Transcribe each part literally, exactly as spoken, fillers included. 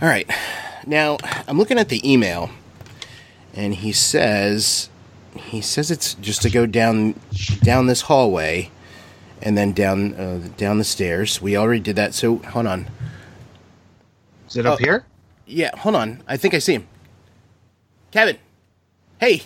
All right. Now, I'm looking at the email, and he says he says it's just to go down down this hallway and then down uh, down the stairs. We already did that, so hold on. Is it up oh, here? Yeah, hold on. I think I see him. Kevin. Hey.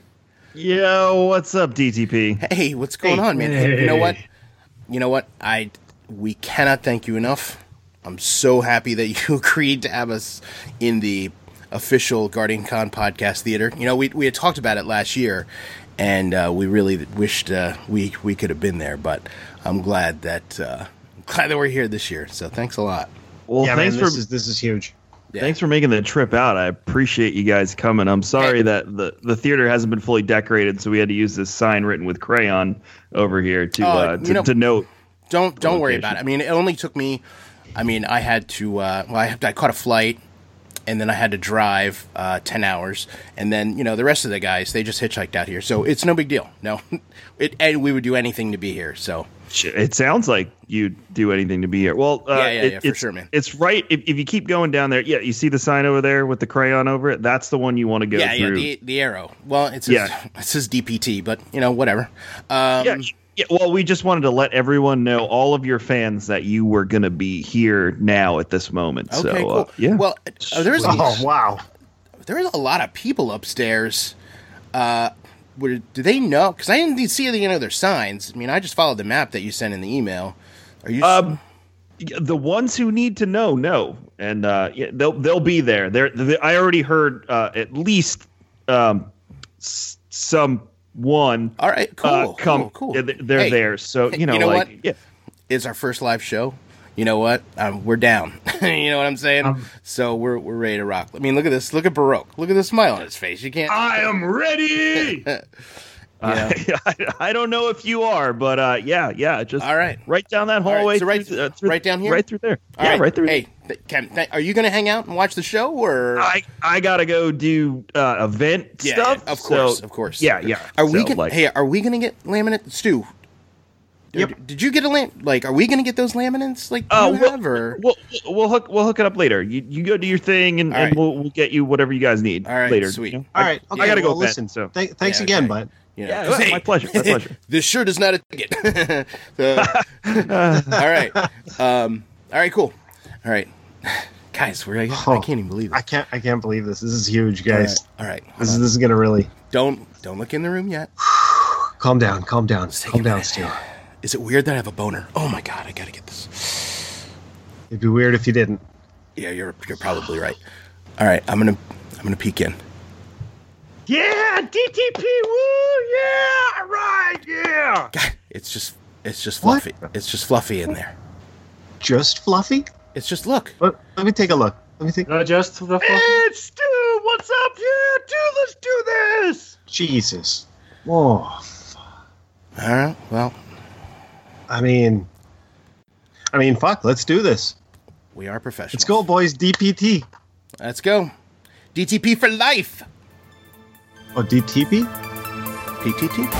Yo, what's up, D T P? Hey, what's going hey. on, man? Hey, you know what? You know what? I we cannot thank you enough. I'm so happy that you agreed to have us in the official Guardian Con podcast theater. You know, we we had talked about it last year, and uh, we really wished uh, we we could have been there. But I'm glad that uh, glad that we're here this year. So thanks a lot. Well, yeah, thanks man, this for is this is huge. Yeah. Thanks for making the trip out. I appreciate you guys coming. I'm sorry hey. that the, the theater hasn't been fully decorated, so we had to use this sign written with crayon over here to uh, uh, to, know, to note. Don't don't worry about it. I mean, it only took me. I mean, I had to. Uh, well, I, I caught a flight, and then I had to drive uh, ten hours, and then you know the rest of the guys they just hitchhiked out here, so it's no big deal. No, it, and we would do anything to be here. So it sounds like you'd do anything to be here. Well, uh, yeah, yeah, it, yeah, for it's, sure, man. It's right. If, if you keep going down there, yeah, you see the sign over there with the crayon over it. That's the one you want to go yeah, through. Yeah, the the arrow. Well, it says, yeah. it says D P T, but you know whatever. Um, yeah. Yeah, well, we just wanted to let everyone know, all of your fans, that you were going to be here now at this moment. Okay, so, cool. Uh, yeah. Well, uh, there's oh wow, there's a lot of people upstairs. Uh, were, do they know? Because I didn't see any other signs. I mean, I just followed the map that you sent in the email. Are you? Um, the ones who need to know, know, and uh, yeah, they'll they'll be there. They're, they, I already heard uh, at least um, s- some. One, all right, cool, uh, come, cool, cool. They're hey, there, so you know, you know like, what? Yeah. It's our first live show. You know what? Um, we're down. You know what I'm saying? Um, so we're we're ready to rock. I mean, look at this. Look at Baroque. Look at the smile on his face. You can't. I am ready. Yeah. Uh, I, I don't know if you are, but uh, yeah, yeah, just all right, right down that hallway. Right, so right, through, uh, through, right down here, right through there. All yeah, right. right through. Hey, th- Ken, th- are you going to hang out and watch the show, or I I gotta go do uh, event yeah, stuff. Yeah, of course, so, of course. Yeah, yeah. Are so, we gonna? Like, hey, are we going to get laminate, Stu? Yep. Did, did you get a lam? Like, are we going to get those laminates? Like, Oh, you we'll, have, or? we'll we'll hook we'll hook it up later. You you go do your thing, and, All and right. we'll we'll get you whatever you guys need All right, later. sweet. You know? all I, right. Okay, I gotta well, go. listen. Vet, so Th- thanks Yeah, again, okay. bud. You know, Yeah, 'cause, my pleasure, my pleasure. This shirt is not a ticket. So, all right, um, all right, cool. All right, guys, we're. I, Oh, I can't even believe it. I can't. I can't believe this. This is huge, All right, guys. all right. hold This is on. this is gonna really Don't don't look in the room yet. calm down. Calm down. take Calm a down, minute. Stu. Is it weird that I have a boner? Oh my god, I gotta get this. It'd be weird if you didn't. Yeah, you're you're probably right. All right, I'm gonna I'm gonna peek in. Yeah, D T P. Woo! Yeah, right. Yeah. God, it's just it's just What? fluffy. It's just fluffy in there. Just fluffy? It's just look. Let, let me take a look. Let me take. Not just the fluff. It's Stu. What's up? Yeah, dude, let's do this. Jesus. Whoa. All right. Well, I mean. I mean, fuck. Let's do this. we are professionals. Let's go, boys. D P T. Let's go. D T P for life. Oh, D T P? P T T.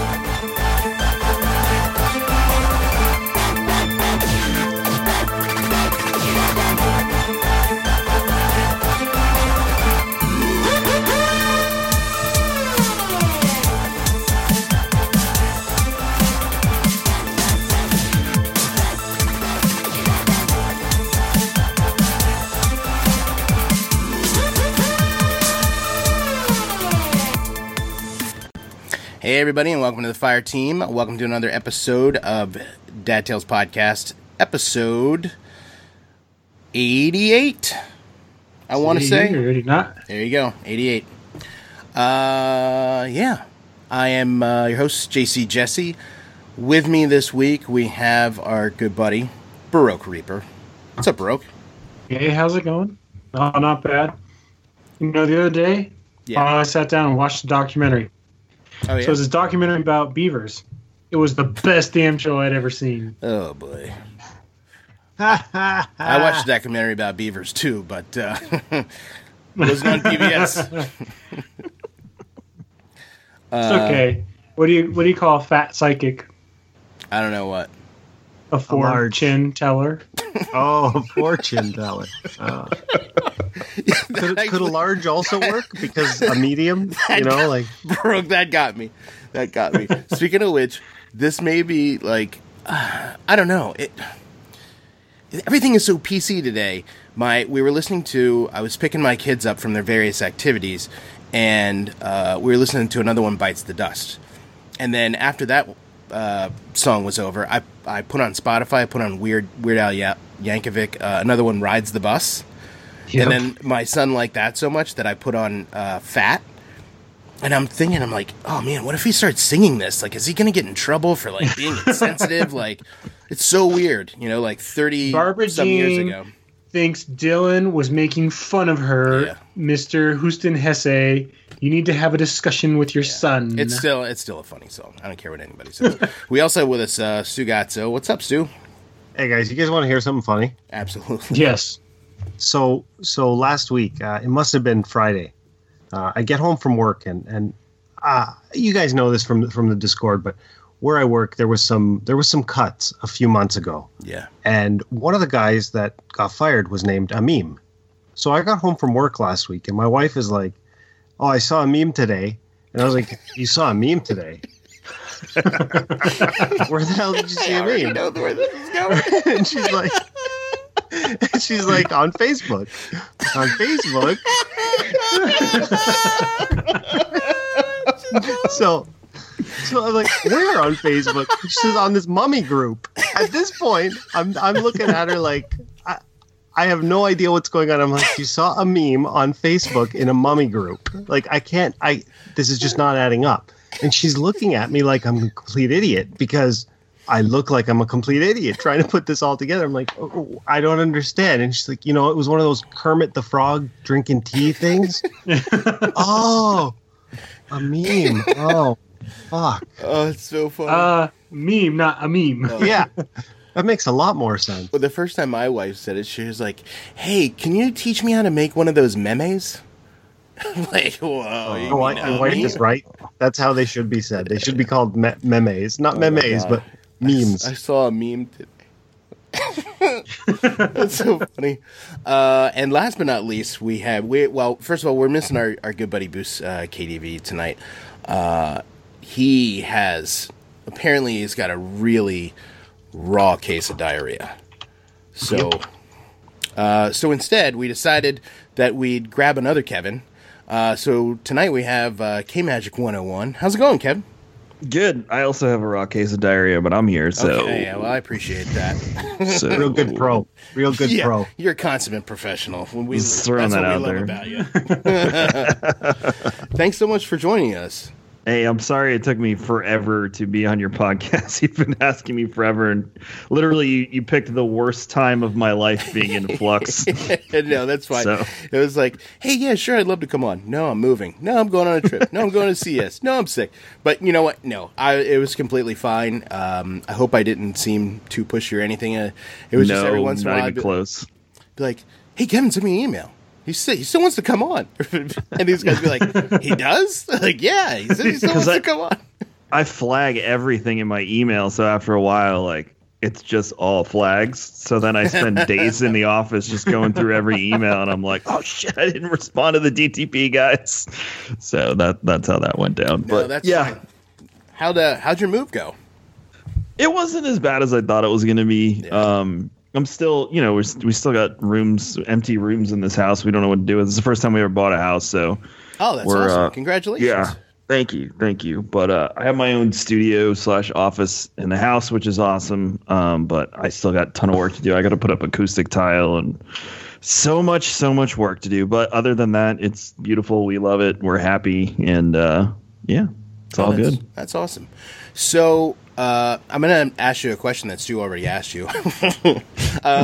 Hey everybody, and welcome to the Fire Team. Welcome to another episode of Dad Tales Podcast, episode eighty-eight. I want to say. Ready not? There you go, eighty-eight. Uh, yeah, I am uh, your host, J C Jesse. With me this week, we have our good buddy, Baroque Reaper. What's up, Baroque? Hey, how's it going? No, not bad. You know, the other day, Yeah. uh, I sat down and watched a documentary. Oh yeah. So it's this documentary about beavers. It was the best damn show I'd ever seen. Oh boy. I watched a documentary about beavers too, but uh, it wasn't on P B S. It's okay. What do you what do you call a fat psychic? I don't know what. A fortune teller. Oh, a fortune teller. Uh, could, could a large also work? Because a medium, you know, like Brooke, that got me. That got me. Speaking of which, this may be like, uh, I don't know. It everything is so P C today. My we were listening to. I was picking my kids up from their various activities, and uh, we were listening to another one, Bites the Dust. And then after that uh, song was over, I I put on Spotify. I put on Weird Weird Al Ya- Yankovic. Uh, another one, Rides the Bus. Yep. And then my son liked that so much that I put on uh, Fat. And I'm thinking, I'm like, oh man, what if he starts singing this? Like, is he going to get in trouble for like being insensitive? Like, it's so weird, you know, like thirty Barbara some years Jean ago. Thinks Dylan was making fun of her. Yeah. Mister Houston Hesse, you need to have a discussion with your Yeah. son. It's still, it's still a funny song. I don't care what anybody says. We also have with us uh, Stu Gatzo. What's up, Stu? hey guys, you guys want to hear something funny? Absolutely. Yes. So, so last week, uh, it must have been Friday. Uh, I get home from work, and and uh, you guys know this from from the Discord, but where I work, there was some there was some cuts a few months ago, Yeah. and one of the guys that got fired was named Amim. So I got home from work last week, and my wife is like, "Oh, I saw a meme today," and I was like, "You saw a meme today? Where the hell did you see I a already meme?" know where this is going. And she's like, she's like, on Facebook. On Facebook. so, so I'm like, where on Facebook? She says on this mummy group. At this point, I'm I'm looking at her like, I, I have no idea what's going on. I'm like, you saw a meme on Facebook in a mummy group. Like, I can't. I this is just not adding up. And she's looking at me like I'm a complete idiot because I look like I'm a complete idiot trying to put this all together. I'm like, oh, I don't understand. And she's like, you know, it was one of those Kermit the Frog drinking tea things. Oh, a meme. Oh, fuck. Oh, it's so funny. Uh, meme, not a meme. Yeah, that makes a lot more sense. Well, the first time my wife said it, she was like, "Hey, can you teach me how to make one of those memes?" I'm like, whoa. you Oh, I, mean I a wife meme? is right. That's how they should be said. They should be called me- memes, not Oh my memes, God. but memes. I saw a meme today. That's so funny. Uh, and last but not least, we have we well, first of all, we're missing our, our good buddy Boos uh, K D V tonight. Uh, he has apparently he's got a really raw case of diarrhea. So, uh, so instead, we decided that we'd grab another Kevin. Uh, so tonight we have uh, K Magic one oh one. How's it going, Kevin? Good. I also have a raw case of diarrhea, but I'm here, so. Okay, yeah, well, I appreciate that. so Real good pro. Real good yeah, pro. you're a consummate professional. When we, Just throwing that's that what we out love there. about you. Thanks so much for joining us. Hey, I'm sorry it took me forever to be on your podcast. You've been asking me forever, and literally, you, you picked the worst time of my life being in flux. No, that's fine. So- It was like, hey, yeah, sure, I'd love to come on. No, I'm moving. No, I'm going on a trip. No, I'm going to C S. No, I'm sick. But you know what? No, I it was completely fine. Um, I hope I didn't seem too pushy or anything. Uh, it was no, just every once in a not while, even I'd be, close. be like, hey, Kevin, send me an email. He said he still wants to come on, and these guys be like, he does? Like, yeah, he said he still wants I- to come on. I flag everything in my email, so after a while, like, it's just all flags. So then I spend days in the office just going through every email, and I'm like, oh shit, I didn't respond to the D T P guys. So that that's how that went down. No, but that's yeah, fine. How'd uh, how'd your move go? it wasn't as bad as I thought it was going to be. Yeah. Um, I'm still, you know, we we still got rooms, empty rooms in this house. We don't know what to do with. This is the first time we ever bought a house, so Oh, that's We're, awesome! uh, Congratulations. yeah. Thank you, thank you. But uh, I have my own studio slash office in the house, which is awesome. Um, but I still got a ton of work to do. I got to put up acoustic tile and so much, so much work to do. But other than that, it's beautiful. We love it. We're happy, and uh, yeah, it's all Oh, that's, good. That's awesome. So uh, I'm going to ask you a question that Stu already asked you. uh,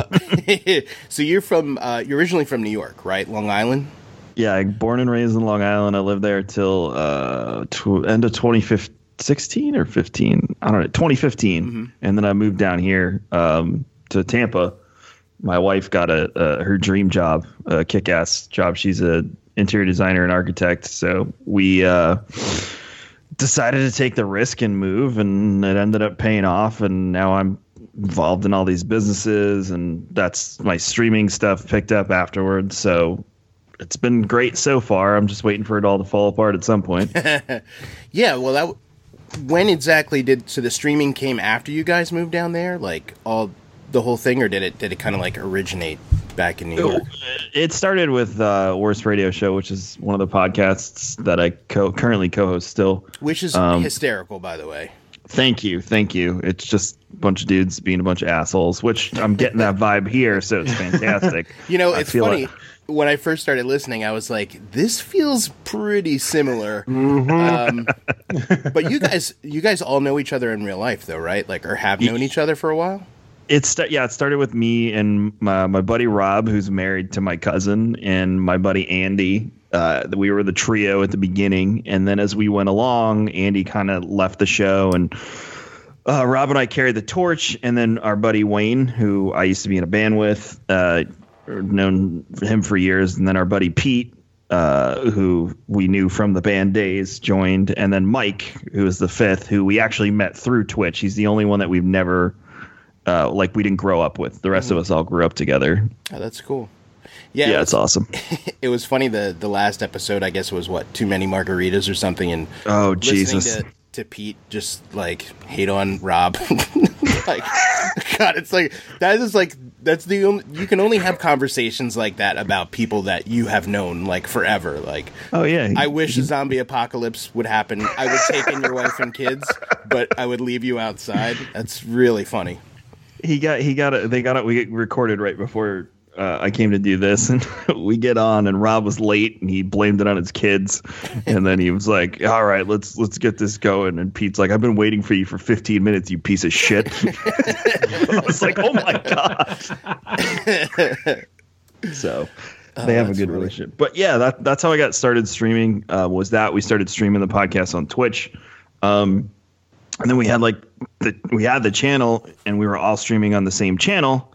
so you're from uh, you're originally from New York, right? Long Island. Yeah, I born and raised in Long Island. I lived there till uh, tw- end of twenty sixteen or fifteen. I don't know, twenty fifteen. Mm-hmm. And then I moved down here um, to Tampa. My wife got a, a her dream job, a kick-ass job. She's a interior designer and architect. So we uh, decided to take the risk and move, and it ended up paying off. And now I'm involved in all these businesses, and that's my streaming stuff picked up afterwards. So it's been great so far. I'm just waiting for it all to fall apart at some point. Yeah, well, that, when exactly did so the streaming came after you guys moved down there, like all the whole thing, or did it did it kind of like originate back in New York? It started with uh, Worst Radio Show, which is one of the podcasts that I co- currently co-host still. Which is um, hysterical, by the way. Thank you, thank you. It's just a bunch of dudes being a bunch of assholes, which I'm getting that vibe here, so it's fantastic. You know, I it's feel funny. like- When I first started listening, I was like, "This feels pretty similar." Mm-hmm. Um, but you guys, you guys all know each other in real life, though, right? Like, or have known each other for a while. It's sta- yeah, it started with me and my, my buddy Rob, who's married to my cousin, and my buddy Andy. Uh, we were the trio at the beginning, and then as we went along, Andy kind of left the show, and uh, Rob and I carried the torch. And then our buddy Wayne, who I used to be in a band with, uh, known him for years, and then our buddy Pete, uh, who we knew from the band days, joined, and then Mike, who is the fifth, who we actually met through Twitch. He's the only one that we've never. Uh, like we didn't grow up with. The rest mm-hmm. of us all grew up together. Oh, that's cool. Yeah, yeah, it was, it's awesome. It was funny. The the last episode, I guess, was what, too many margaritas or something. And oh listening Jesus, to, to Pete just like hate on Rob. Like, God, it's like that is like that's the only, you can only have conversations like that about people that you have known like forever. Like, oh yeah, I wish a zombie apocalypse would happen. I would take in your wife and kids, but I would leave you outside. That's really funny. He got he got it. They got it. We recorded right before uh, I came to do this, and we get on, and Rob was late, and he blamed it on his kids, and then he was like, "All right, let's let's get this going." And Pete's like, "I've been waiting for you for fifteen minutes, you piece of shit." I was like, "Oh my god!" So oh, they have a good funny. relationship. But yeah, that that's how I got started streaming. Uh, was that we started streaming the podcast on Twitch. Um, And then we had like the we had the channel, and we were all streaming on the same channel,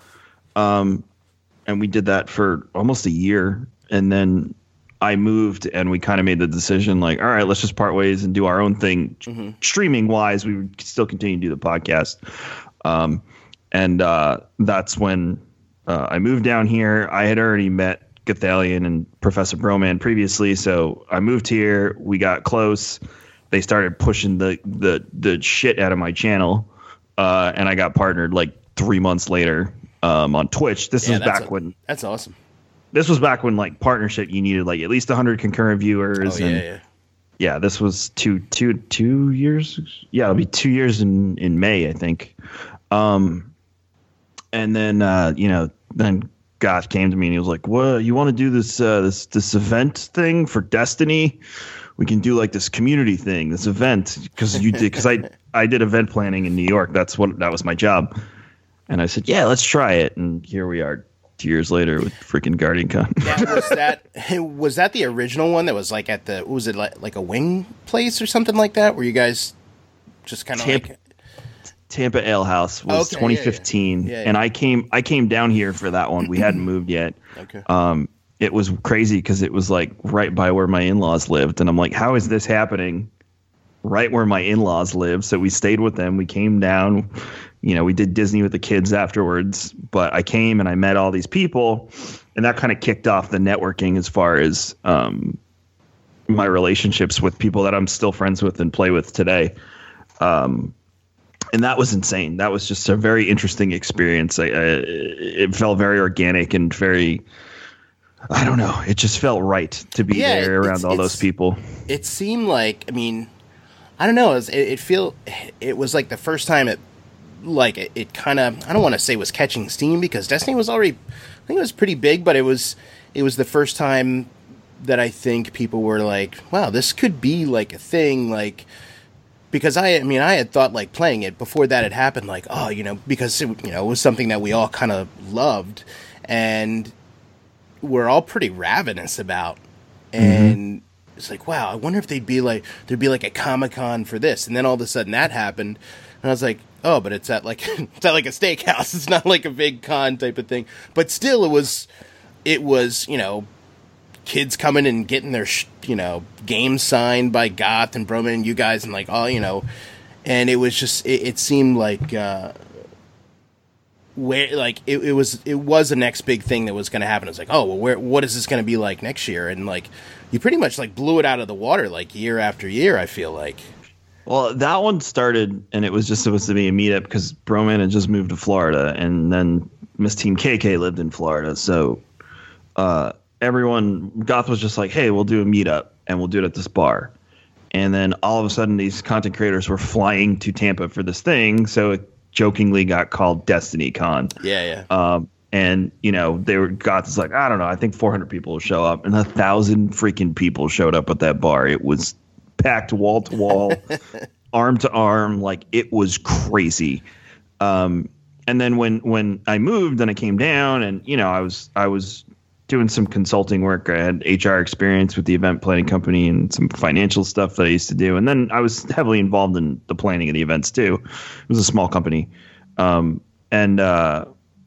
um, and we did that for almost a year. And then I moved, and we kind of made the decision, like, all right, let's just part ways and do our own thing. Mm-hmm. Streaming wise, we would still continue to do the podcast, um, and uh, that's when uh, I moved down here. I had already met Gathalion and Professor Broman previously, so I moved here. We got close. They started pushing the, the, the shit out of my channel, uh, and I got partnered like three months later um, on Twitch. This yeah, was back a, when that's awesome. This was back when like partnership, you needed like at least one hundred concurrent viewers. Oh, yeah, and yeah. yeah, this was two two two years. Yeah, it'll be two years in, in May, I think. Um, and then uh, you know, then Goth came to me and he was like, "What, you want to do this uh, this this event thing for Destiny? We can do like this community thing, this event, because you did, because I I did event planning in New York. That's what that was my job." And I said, "Yeah, let's try it." And here we are, two years later with freaking GuardianCon. Yeah, was that was that the original one that was like at the was it like like a wing place or something like that, where you guys just kind of like Tampa Ale House was okay, twenty fifteen, yeah, yeah. Yeah, yeah. and I came I came down here for that one. We hadn't moved yet. Okay. Um, it was crazy because it was like right by where my in-laws lived, and I'm like, how is this happening right where my in-laws live? So we stayed with them. We came down. You know, we did Disney with the kids afterwards, but I came and I met all these people, and that kind of kicked off the networking as far as um, my relationships with people that I'm still friends with and play with today. Um, and that was insane. That was just a very interesting experience. I, I, it felt very organic and very, I don't know. It just felt right to be Yeah, there around it's- all it's- those people. It seemed like, I mean, I don't know. It, was, it, it feel it was like the first time it, like it, it kind of, I don't want to say was catching steam because Destiny was already, I think it was pretty big, but it was, it was the first time that I think people were like, wow, this could be like a thing, like. Because I, I mean, I had thought like playing it before that had happened, like, oh, you know, because it, you know, it was something that we all kind of loved, and we're all pretty ravenous about. And mm-hmm. it's like, wow, I wonder if they'd be like, there'd be like a Comic-Con for this, and then all of a sudden that happened, and I was like, oh, but it's at like it's at like a steakhouse. It's not like a big con type of thing, but still, it was, it was, you know. Kids coming and getting their, sh- you know, games signed by Goth and Broman and you guys and like all, you know, and it was just, it, it seemed like, uh, where like it, it was it was the next big thing that was going to happen. It's like, oh well, where what is this going to be like next year? And like you pretty much like blew it out of the water like year after year. I feel like. Well, that one started, and it was just supposed to be a meetup because Broman had just moved to Florida, and then Miss Team K K lived in Florida. So uh, everyone, Goth was just like, hey, we'll do a meetup, and we'll do it at this bar. And then all of a sudden, these content creators were flying to Tampa for this thing, so it jokingly got called Destiny Con. Yeah, yeah. Um, and, you know, they were, Goth was like, I don't know, I think four hundred people will show up, and a thousand freaking people showed up at that bar. It was packed wall to wall, arm to arm, like it was crazy. Um, and then when when I moved and I came down, and you know I was I was doing some consulting work. I had H R experience with the event planning company and some financial stuff that I used to do. And then I was heavily involved in the planning of the events too. It was a small company, um, and uh,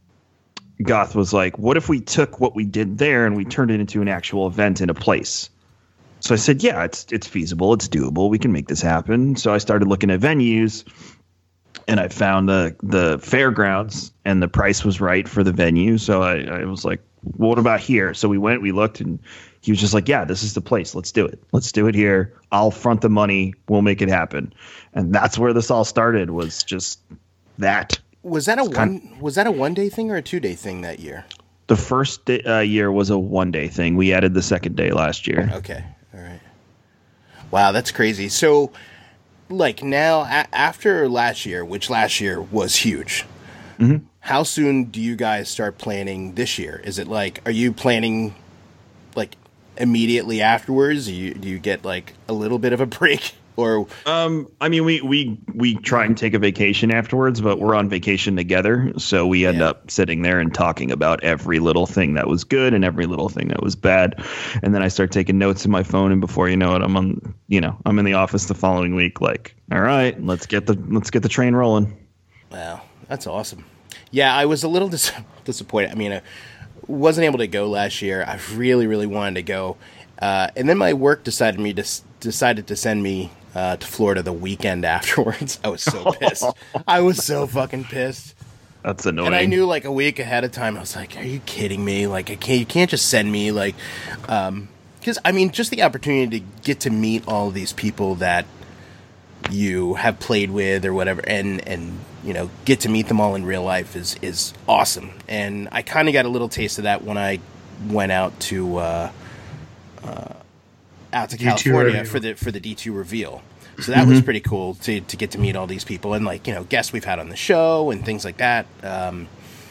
Goth was like, "What if we took what we did there and we turned it into an actual event in a place?" So I said, yeah, it's it's feasible. It's doable. We can make this happen. So I started looking at venues, and I found the the fairgrounds, and the price was right for the venue. So I, I was like, well, what about here? So we went, we looked, and he was just like, yeah, this is the place. Let's do it. Let's do it here. I'll front the money. We'll make it happen. And that's where this all started, was just that. Was that a It's one kind- was that a one day thing or a two day thing that year? The first day, uh, year was a one-day thing. We added the second day last year. Okay. All right. Wow, that's crazy. So, like now, a- after last year, which last year was huge, Mm-hmm. how soon do you guys start planning this year? Is it like, are you planning like immediately afterwards? Do you, do you get like a little bit of a break? Or Um, I mean, we, we, we try and take a vacation afterwards, but we're on vacation together. So we end Yeah. up sitting there and talking about every little thing that was good and every little thing that was bad. And then I start taking notes in my phone. And before you know it, I'm on, you know, I'm in the office the following week. Like, all right, let's get the, let's get the train rolling. wow, that's awesome. Yeah, I was a little dis- disappointed. I mean, I wasn't able to go last year. I really, really wanted to go. Uh, and then my work decided me to s- decided to send me uh, to Florida the weekend afterwards. I was so pissed. I was so fucking pissed. That's annoying. And I knew like a week ahead of time. I was like, "Are you kidding me? Like, I can't. You can't just send me like." Um, because I mean, just the opportunity to get to meet all of these people that you have played with or whatever, and and you know, get to meet them all in real life is is awesome. And I kind of got a little taste of that when I went out to uh, uh, out to D two California reveal. for the for the D two reveal. So that was pretty cool to to get to meet all these people and like, you know, guests we've had on the show and things like that. Um,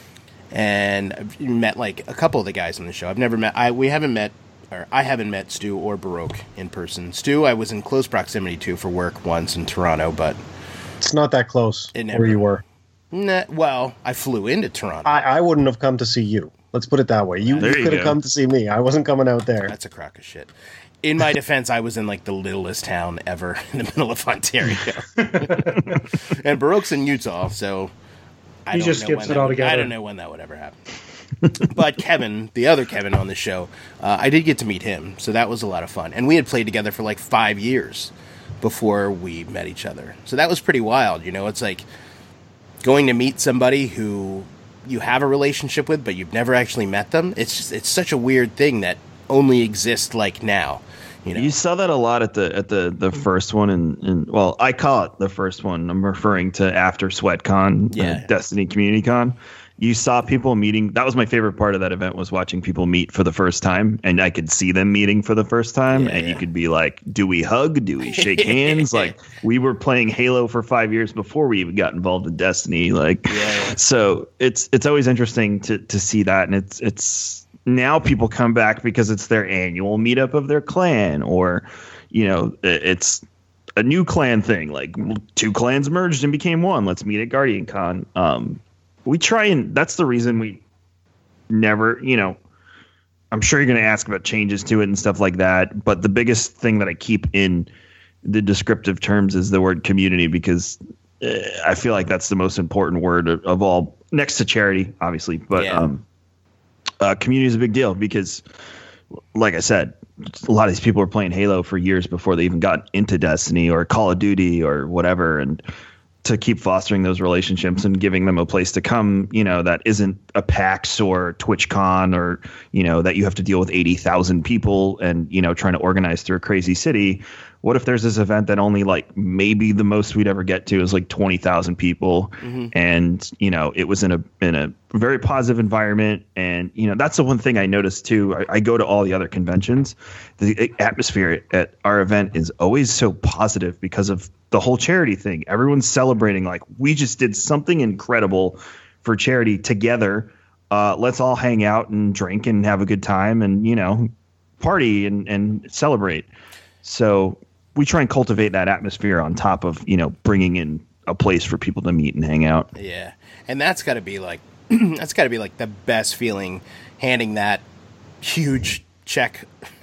and I've met like a couple of the guys on the show. I've never met. I we haven't met. Or I haven't met Stu or Baroque in person. Stu, I was in close proximity to for work once in Toronto, but It's not that close It never- where you were. nah, well, I flew into Toronto. I, I wouldn't have come to see you. Let's put it that way. You, There you you could have go. come to see me. I wasn't coming out there. That's a crock of shit. In my defense, I was in like the littlest town ever in the middle of Ontario, and Baroque's in Utah, so I He don't just know skips when it that would- altogether. I don't know when that would ever happen. But Kevin, the other Kevin on the show, uh, I did get to meet him, so that was a lot of fun. And we had played together for like five years before we met each other, so that was pretty wild. You know, it's like going to meet somebody who you have a relationship with, but you've never actually met them. It's just, it's such a weird thing that only exists like now. You know, You saw that a lot at the at the the first one, and, and well, I call it the first one. I'm referring to after SweatCon, Yeah. uh, Destiny Community Con. You saw people meeting. That was my favorite part of that event, was watching people meet for the first time, and I could see them meeting for the first time, Yeah, and you yeah. could be like, "Do we hug? Do we shake hands?" Like, we were playing Halo for five years before we even got involved in Destiny. Like, Yeah. so it's it's always interesting to to see that, and it's it's now people come back because it's their annual meetup of their clan, or you know, it- it's a new clan thing. Like, two clans merged and became one. Let's meet at Guardian Con. Um, we try and that's the reason we never, you know, I'm sure you're going to ask about changes to it and stuff like that. But the biggest thing that I keep in the descriptive terms is the word community, because uh, I feel like that's the most important word of, of all, next to charity, obviously. But Yeah. um, uh, community is a big deal because, like I said, a lot of these people were playing Halo for years before they even got into Destiny or Call of Duty or whatever. And to keep fostering those relationships and giving them a place to come, you know, that isn't a PAX or TwitchCon, or, you know, that you have to deal with eighty thousand people and, you know, trying to organize through a crazy city. What if there's this event that only like maybe the most we'd ever get to is like twenty thousand people, mm-hmm. and, you know, it was in a in a very positive environment. And, you know, that's the one thing I noticed too. I, I go to all the other conventions. The atmosphere at our event is always so positive because of the whole charity thing. Everyone's celebrating like we just did something incredible for charity together. Uh, let's all hang out and drink and have a good time and, you know, party and, and celebrate. So we try and cultivate that atmosphere on top of, you know, bringing in a place for people to meet and hang out. Yeah. And that's got to be like, that's got to be like the best feeling, handing that huge check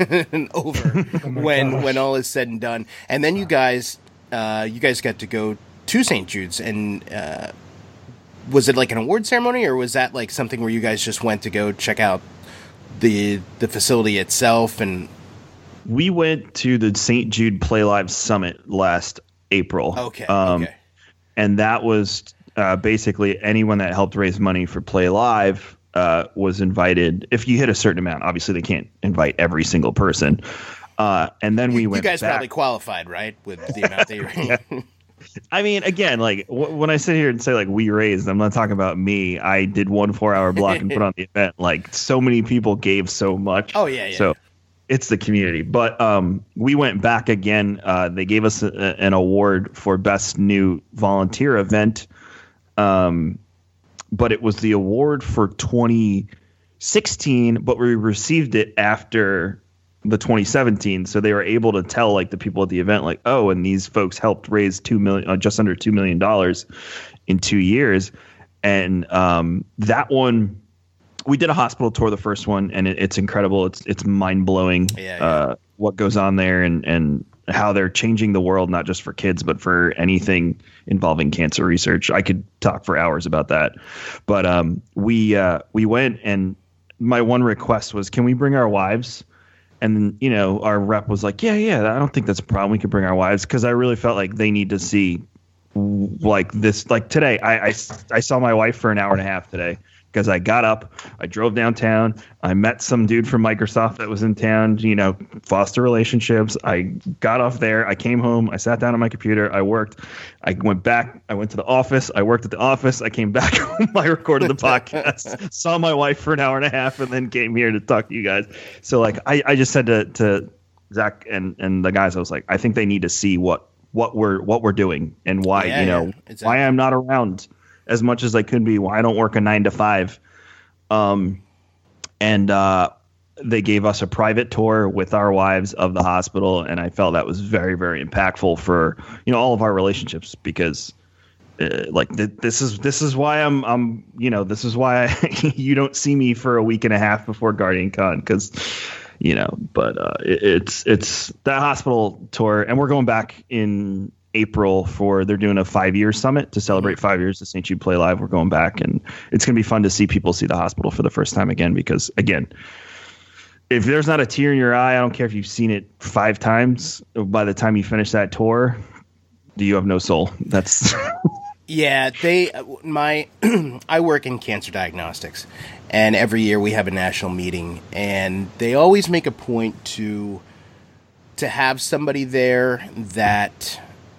over oh when, gosh. when all is said and done. And then you guys, uh, you guys got to go to Saint Jude's, and, uh, was it like an award ceremony, or was that like something where you guys just went to go check out the, the facility itself? And we went to the Saint Jude Play Live Summit last April. Okay. Um, okay. And that was uh, basically anyone that helped raise money for Play Live uh, was invited. If you hit a certain amount, obviously they can't invite every single person. Uh, and then we you, went You guys back. probably qualified, right? With the amount that you raised. I mean, again, like w- when I sit here and say like we raised, I'm not talking about me. I did one four hour block and put on the event. Like so many people gave so much. Oh, yeah, yeah. So it's the community. But um, we went back again. Uh, they gave us a, an award for best new volunteer event. Um, but it was the award for twenty sixteen, but we received it after the twenty seventeen. So they were able to tell like the people at the event, like, oh, and these folks helped raise two million, uh, just under two million dollars in two years. And um, that one, we did a hospital tour, the first one, and it, it's incredible. It's it's mind blowing yeah, yeah. uh, what goes on there, and, and how they're changing the world, not just for kids, but for anything involving cancer research. I could talk for hours about that. But um, we uh, we went, and my one request was, can we bring our wives? And, you know, our rep was like, yeah, yeah, I don't think that's a problem. We could bring our wives, because I really felt like they need to see like this. Like today, I, I, I saw my wife for an hour and a half today, because I got up, I drove downtown, I met some dude from Microsoft that was in town, you know, foster relationships. I got off there, I came home, I sat down on my computer, I worked, I went back, I went to the office, I worked at the office, I came back home, I recorded the podcast, saw my wife for an hour and a half, and then came here to talk to you guys. So like, I, I just said to, to Zach and, and the guys, I was like, I think they need to see what, what we're, what we're doing, and why, yeah, you know, yeah, exactly. why I'm not around as much as I could be, why I don't work a nine to five. Um, and uh, they gave us a private tour with our wives of the hospital, and I felt that was very, very impactful for, you know, all of our relationships, because uh, like th- this is this is why I'm I'm you know this is why I, you don't see me for a week and a half before Guardian Con, because you know, but uh, it, it's it's that hospital tour, and we're going back in April for, they're doing a five year summit to celebrate five years of Saint Jude Play Live. We're going back, and it's going to be fun to see people see the hospital for the first time again, because again, if there's not a tear in your eye, I don't care if you've seen it five times, by the time you finish that tour, do you have no soul? That's yeah, they, my, I work in cancer diagnostics, and every year we have a national meeting, and they always make a point to, to have somebody there that,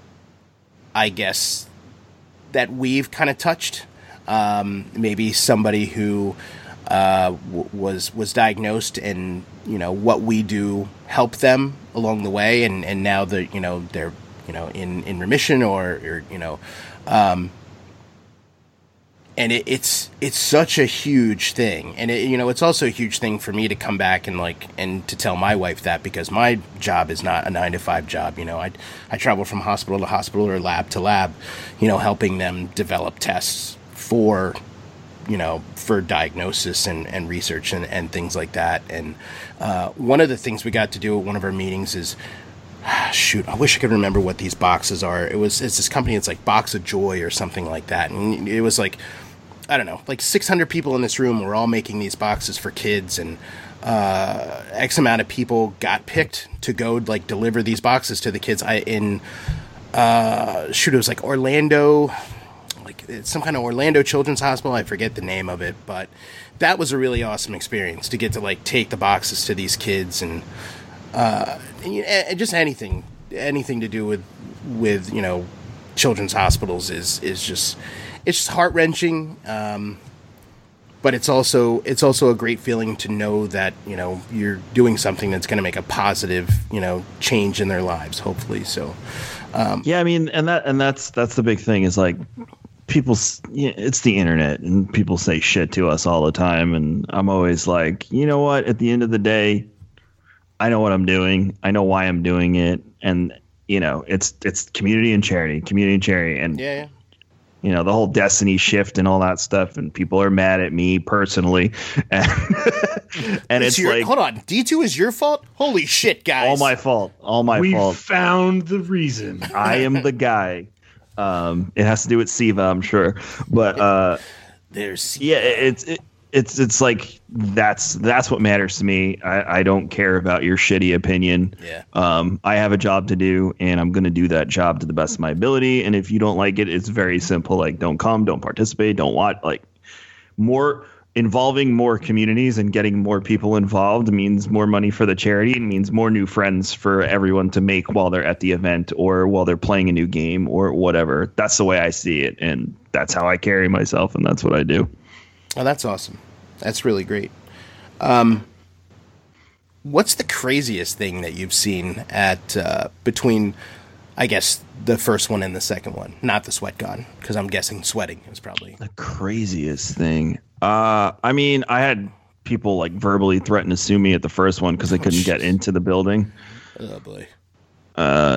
I guess, that we've kind of touched. Um, maybe somebody who uh, w- was was diagnosed, and you know what we do help them along the way, and, and now they're you know they're you know in, in remission, or, or you know, um, and it, it's it's such a huge thing, and it, you know it's also a huge thing for me to come back and like and to tell my wife that, because my job is not a nine to five job. You know, I I travel from hospital to hospital or lab to lab, you know, helping them develop tests for, you know, for diagnosis and, and research and, and things like that. And uh, one of the things we got to do at one of our meetings is, shoot, I wish I could remember what these boxes are. It was it's this company, it's like Box of Joy or something like that, and it was like, I don't know, like six hundred people in this room were all making these boxes for kids, and uh, X amount of people got picked to go like deliver these boxes to the kids. I in uh, shoot, it was like Orlando, like it's some kind of Orlando Children's Hospital. I forget the name of it, but that was a really awesome experience to get to like take the boxes to these kids and, uh, and, and just anything, anything to do with, with, you know, children's hospitals is, is just, it's just heart wrenching. Um, but it's also, it's also a great feeling to know that, you know, you're doing something that's going to make a positive, you know, change in their lives, hopefully. So, um, yeah, I mean, and that, and that's, that's the big thing is like people, it's the internet and people say shit to us all the time. And I'm always like, you know what, at the end of the day, I know what I'm doing. I know why I'm doing it. And, you know, it's, it's community and charity, community and charity. And, yeah, yeah. you know, the whole destiny shift and all that stuff. And people are mad at me personally. And, and it's, it's your, like, hold on, D two is your fault? Holy shit, guys. all my fault. All my we fault. found the reason. I am the guy. Um, it has to do with Siva, I'm sure. But, uh, There's yeah, it's, it, it's, it's like, that's, that's what matters to me. I, I don't care about your shitty opinion. Yeah. Um, I have a job to do and I'm going to do that job to the best of my ability. And if you don't like it, it's very simple. Like, don't come, don't participate, don't watch. Like, more involving more communities and getting more people involved means more money for the charity. It means more new friends for everyone to make while they're at the event or while they're playing a new game or whatever. That's the way I see it. And that's how I carry myself. And that's what I do. Oh, that's awesome. That's really great. Um, what's the craziest thing that you've seen at uh, between, I guess, the first one and the second one? Not the sweat gun, because I'm guessing sweating is probably the craziest thing. Uh, I mean, I had people like verbally threaten to sue me at the first one because they couldn't shit. get into the building. Oh boy. Uh,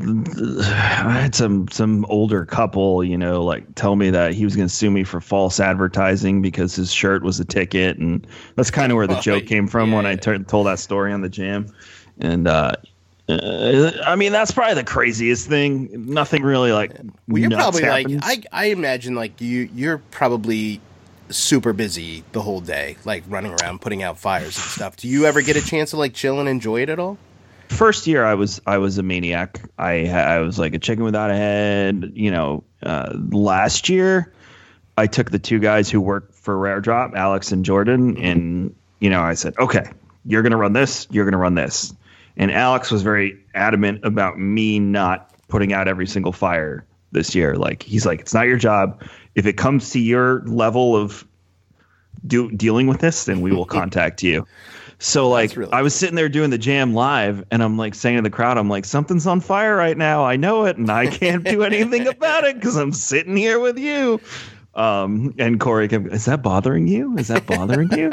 I had some some older couple, you know, like tell me that he was going to sue me for false advertising because his shirt was a ticket, and that's kind of where the Oh, joke came from yeah, when I yeah. t- told that story on the jam. And uh, uh, I mean, that's probably the craziest thing. Nothing really like. Well, you're nuts probably happens. like I. I imagine like you. You're probably super busy the whole day, like running around putting out fires and stuff. Do you ever get a chance to like chill and enjoy it at all? First year I was I was a maniac. I I was like a chicken without a head. You know, uh, last year I took the two guys who work for Rare Drop, Alex and Jordan, and you know I said, okay, you're gonna run this, you're gonna run this. And Alex was very adamant about me not putting out every single fire this year. Like he's like, it's not your job. If it comes to your level of do, dealing with this, then we will contact you. So like really I was sitting there doing the jam live and I'm like saying to the crowd, I'm like, something's on fire right now. I know it. And I can't do anything about it because I'm sitting here with you. Um, and Corey kept, is that bothering you? Is that bothering you?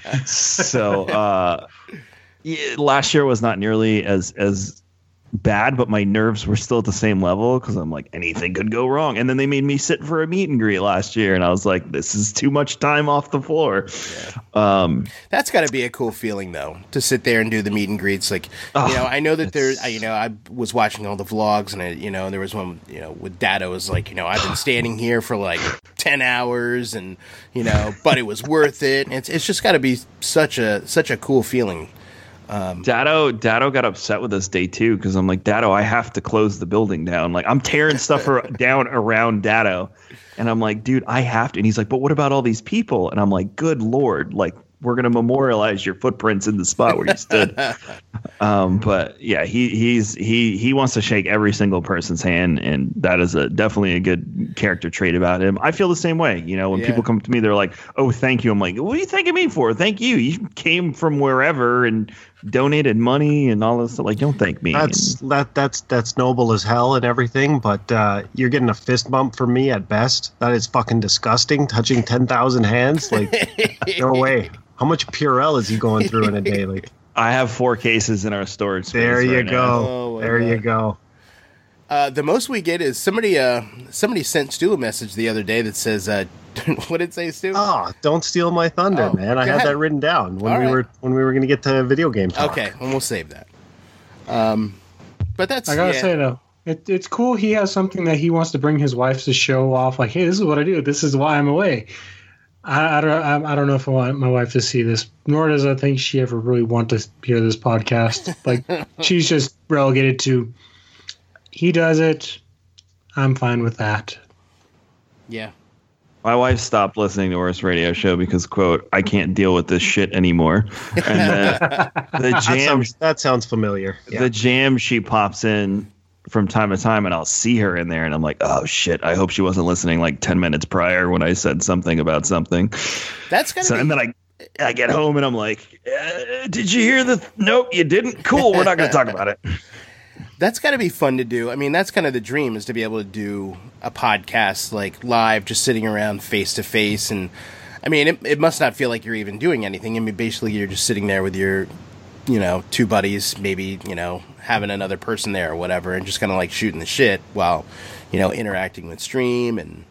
So uh, yeah, last year was not nearly as as bad, but my nerves were still at the same level because I'm like, anything could go wrong. And then they made me sit for a meet and greet last year, and I was like, this is too much time off the floor. Yeah. Um, That's got to be a cool feeling, though, to sit there and do the meet and greets. Like, oh, you know, I know that there, you know, I was watching all the vlogs, and it, you know, there was one, you know, with Dado was like, you know, I've been standing here for like ten hours, and you know, but it was worth it. It's it's just got to be such a such a cool feeling. Um, Dado Dado got upset with us day two because I'm like, Dado, I have to close the building down. Like I'm tearing stuff ar- down around Dado, and I'm like, dude, I have to. And he's like, but what about all these people? And I'm like, good Lord, like we're gonna memorialize your footprints in the spot where you stood. um, but yeah, he he's he he wants to shake every single person's hand, and that is a definitely a good character trait about him. I feel the same way. You know, when Yeah. people come to me, they're like, oh, thank you. I'm like, what are you thanking me for? Thank you. You came from wherever and donated money and all this stuff. Like, don't thank me. That's that that's that's noble as hell and everything, but uh, you're getting a fist bump from me at best. That is fucking disgusting. Touching ten thousand hands, like no way. How much Purell is he going through in a day? Like I have four cases in our storage space. there you right now. go. Oh, my there you God. go. Uh, the most we get is somebody. Uh, somebody sent Stu a message the other day that says, uh, "What did it say, Stu?" Oh, don't steal my thunder, Oh, man! I go had ahead. that written down when All we right. were when we were going to get to video game talk. Okay, and we'll save that. Um, but that's I gotta yeah. say though, it, it's cool. He has something that he wants to bring his wife to show off. Like, hey, this is what I do. This is why I'm away. I, I don't. I, I don't know if I want my wife to see this. Nor does I think she ever really want to hear this podcast. Like, she's just relegated to. He does it. I'm fine with that. Yeah. My wife stopped listening to Worst Radio Show because, quote, I can't deal with this shit anymore. And then the That jam, sounds, that sounds familiar. Yeah. the jam, she pops in from time to time, and I'll see her in there, and I'm like, oh shit, I hope she wasn't listening like ten minutes prior when I said something about something. That's gotta So, be. and then I, I get home and I'm like, uh, did you hear the? Nope, you didn't. Cool, we're not going to talk about it. That's got to be fun to do. I mean, that's kind of the dream, is to be able to do a podcast like live, just sitting around face to face. And I mean, it, it must not feel like you're even doing anything. I mean, basically, you're just sitting there with your, you know, two buddies, maybe, you know, having another person there or whatever, and just kind of like shooting the shit while, you know, interacting with stream. And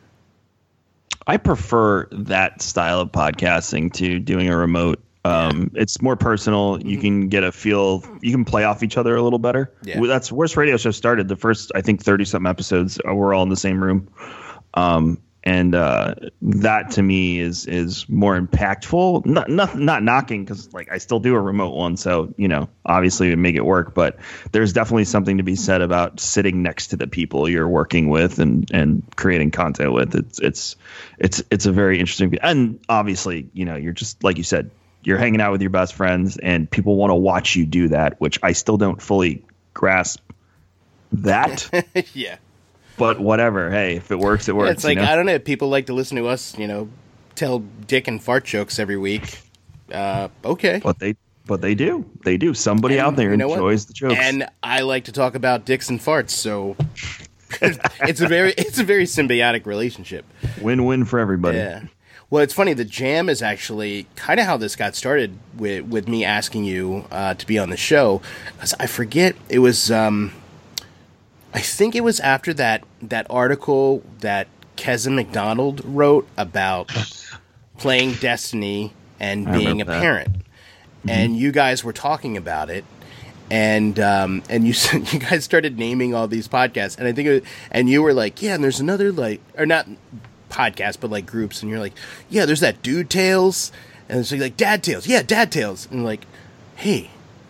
I prefer that style of podcasting to doing a remote. Um, it's more personal. You can get a feel. You can play off each other a little better. Yeah. Well, that's Worst Radio Show started. The first, I think, thirty something episodes, uh, we're all in the same room. Um, and uh, that to me is is more impactful. Not not, not knocking, because like I still do a remote one, so you know, obviously we make it work. But there's definitely something to be said about sitting next to the people you're working with and and creating content with. It's it's it's it's a very interesting. And obviously, you know, you're just like you said. You're hanging out with your best friends, and people want to watch you do that, which I still don't fully grasp that. yeah. But whatever. Hey, if it works, it works. Yeah, it's like, you know? I don't know, people like to listen to us, you know, tell dick and fart jokes every week. Uh, okay. But they, but they do. They do. Somebody And out there you know enjoys what? the jokes. And I like to talk about dicks and farts, so it's a very it's a very symbiotic relationship. Win-win for everybody. Yeah. Well, it's funny. The jam is actually kind of how this got started with with me asking you uh, to be on the show. 'Cause I forget, it was. Um, I think it was after that that article that Keza McDonald wrote about playing Destiny and I being a remember that. parent, Mm-hmm. and you guys were talking about it. And um, and you you guys started naming all these podcasts, and I think it was, and you were like, yeah, and there's another like or not podcast, but like groups, and you're like, yeah, there's that Dude Tales, and it's like Dad Tales, yeah, Dad Tales, and like, hey,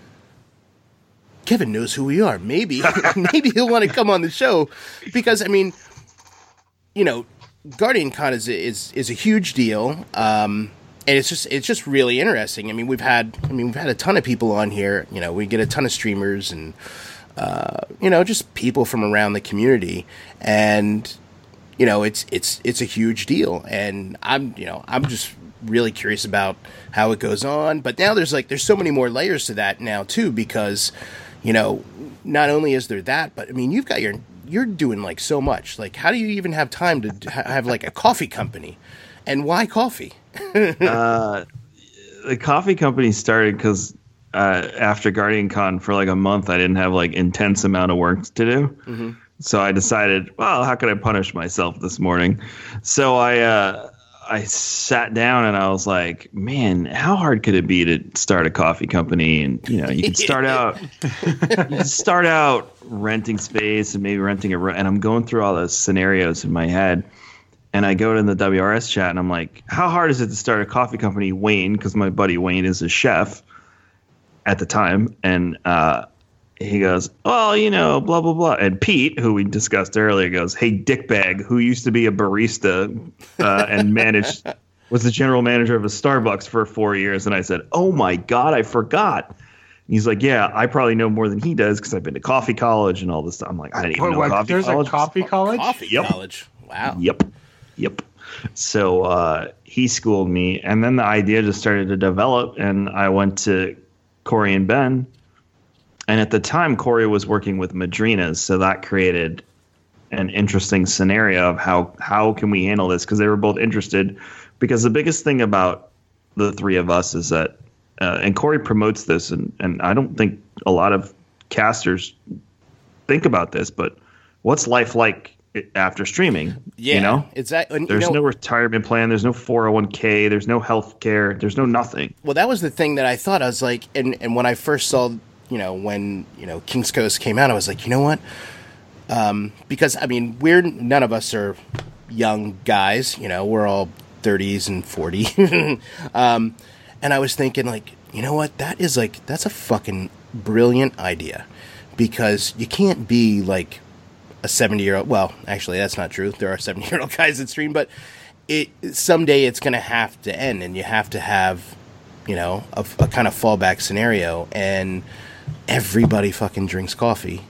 Kevin knows who we are. Maybe maybe he'll want to come on the show, because I mean, you know, Guardian Con is is is a huge deal. Um, And it's just it's just really interesting. I mean, we've had I mean we've had a ton of people on here. You know, we get a ton of streamers and uh, you know, just people from around the community, and you know, it's it's it's a huge deal. And I'm you know I'm just really curious about how it goes on. But now there's like there's so many more layers to that now too, because you know, not only is there that, but I mean, you've got your you're doing like so much. Like, how do you even have time to ha- have like a coffee company, and why coffee? uh, the coffee company started because uh, after Guardian Con for like a month, I didn't have like intense amount of work to do. Mm-hmm. So I decided, well, how could I punish myself this morning? So I uh, I sat down and I was like, man, how hard could it be to start a coffee company? And you know, you can start out, you can start out renting space and maybe renting a room. And I'm going through all those scenarios in my head. And I go to the W R S chat and I'm like, how hard is it to start a coffee company? Wayne, because my buddy Wayne is a chef at the time. And uh, he goes, well, you know, blah, blah, blah. And Pete, who we discussed earlier, goes, hey, dickbag, who used to be a barista uh, and managed, was the general manager of a Starbucks for four years. And I said, oh, my God, I forgot. And he's like, yeah, I probably know more than he does because I've been to coffee college and all this stuff. I'm like, I didn't even Wait, know what, coffee there's college. a coffee college? Coffee Yep. college. Wow. Yep. Yep. So uh, he schooled me, and then the idea just started to develop, and I went to Corey and Ben. And at the time, Corey was working with Madrinas, so that created an interesting scenario of how, how can we handle this, because they were both interested. Because the biggest thing about the three of us is that, uh, and Corey promotes this, and, and I don't think a lot of casters think about this, but what's life like after streaming? Yeah. You know? Exactly. And, you There's know, no retirement plan. There's no four oh one k. There's no health care. There's no nothing. well, that was the thing that I thought. I was like, and, and when I first saw, you know, when, you know, King's Coast came out, I was like, you know what? Um, because, I mean, we're, none of us are young guys, you know, we're all thirties and forty. um, and I was thinking, like, you know what? That is like, that's a fucking brilliant idea, because you can't be like a seventy year old. Well, actually, that's not true. There are seventy year old guys that stream, but it someday it's going to have to end, and you have to have, you know, a, a kind of fallback scenario. And everybody fucking drinks coffee,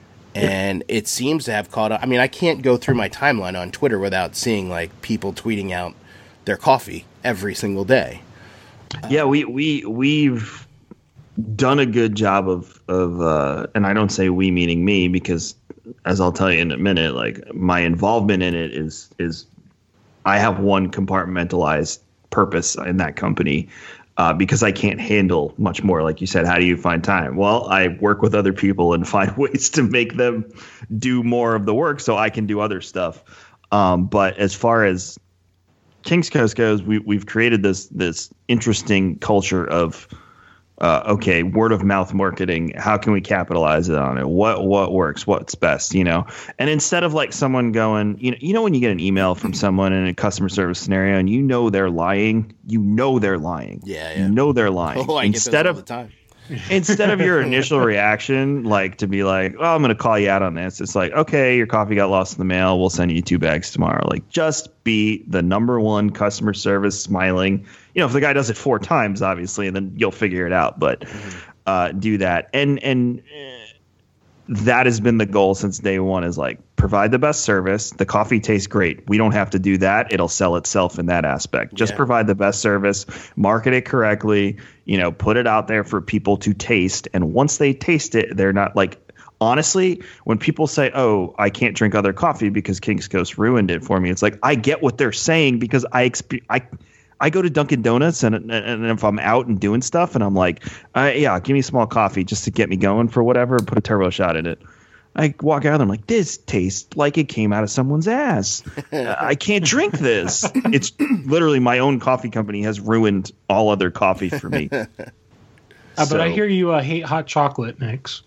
and it seems to have caught up. I mean, I can't go through my timeline on Twitter without seeing like people tweeting out their coffee every single day. Yeah, we we we've done a good job of of, uh, and I don't say we meaning me, because as I'll tell you in a minute, like my involvement in it is is I have one compartmentalized purpose in that company. Uh, because I can't handle much more. Like you said, how do you find time? Well, I work with other people and find ways to make them do more of the work so I can do other stuff. Um, but as far as King's Coast goes, we, we've created this this interesting culture of, uh, okay, word of mouth marketing. How can we capitalize it on it? What what works? What's best? You know. And instead of like someone going, you know, you know when you get an email from someone in a customer service scenario and you know they're lying, you know they're lying. Yeah, yeah. You know they're lying. Oh, I instead get those all of the time. instead of your initial reaction, like to be like, oh, I'm going to call you out on this. It's like, okay, your coffee got lost in the mail. We'll send you two bags tomorrow. Like, just be the number one customer service, smiling. You know, if the guy does it four times, obviously, then you'll figure it out. But mm-hmm. uh, do that. And, and uh, that has been the goal since day one, is like, provide the best service. The coffee tastes great. We don't have to do that. It'll sell itself in that aspect. Just yeah. provide the best service, market it correctly, you know, put it out there for people to taste. And once they taste it, they're not like, honestly, when people say, oh, I can't drink other coffee because King's Coast ruined it for me, it's like, I get what they're saying, because I exp- I I go to Dunkin' Donuts, and and if I'm out and doing stuff and I'm like, uh, yeah, give me a small coffee just to get me going for whatever, put a turbo shot in it. I walk out and I'm like, this tastes like it came out of someone's ass. I can't drink this. It's literally my own coffee company has ruined all other coffee for me. Uh, but so, I hear you uh, hate hot chocolate, Nix.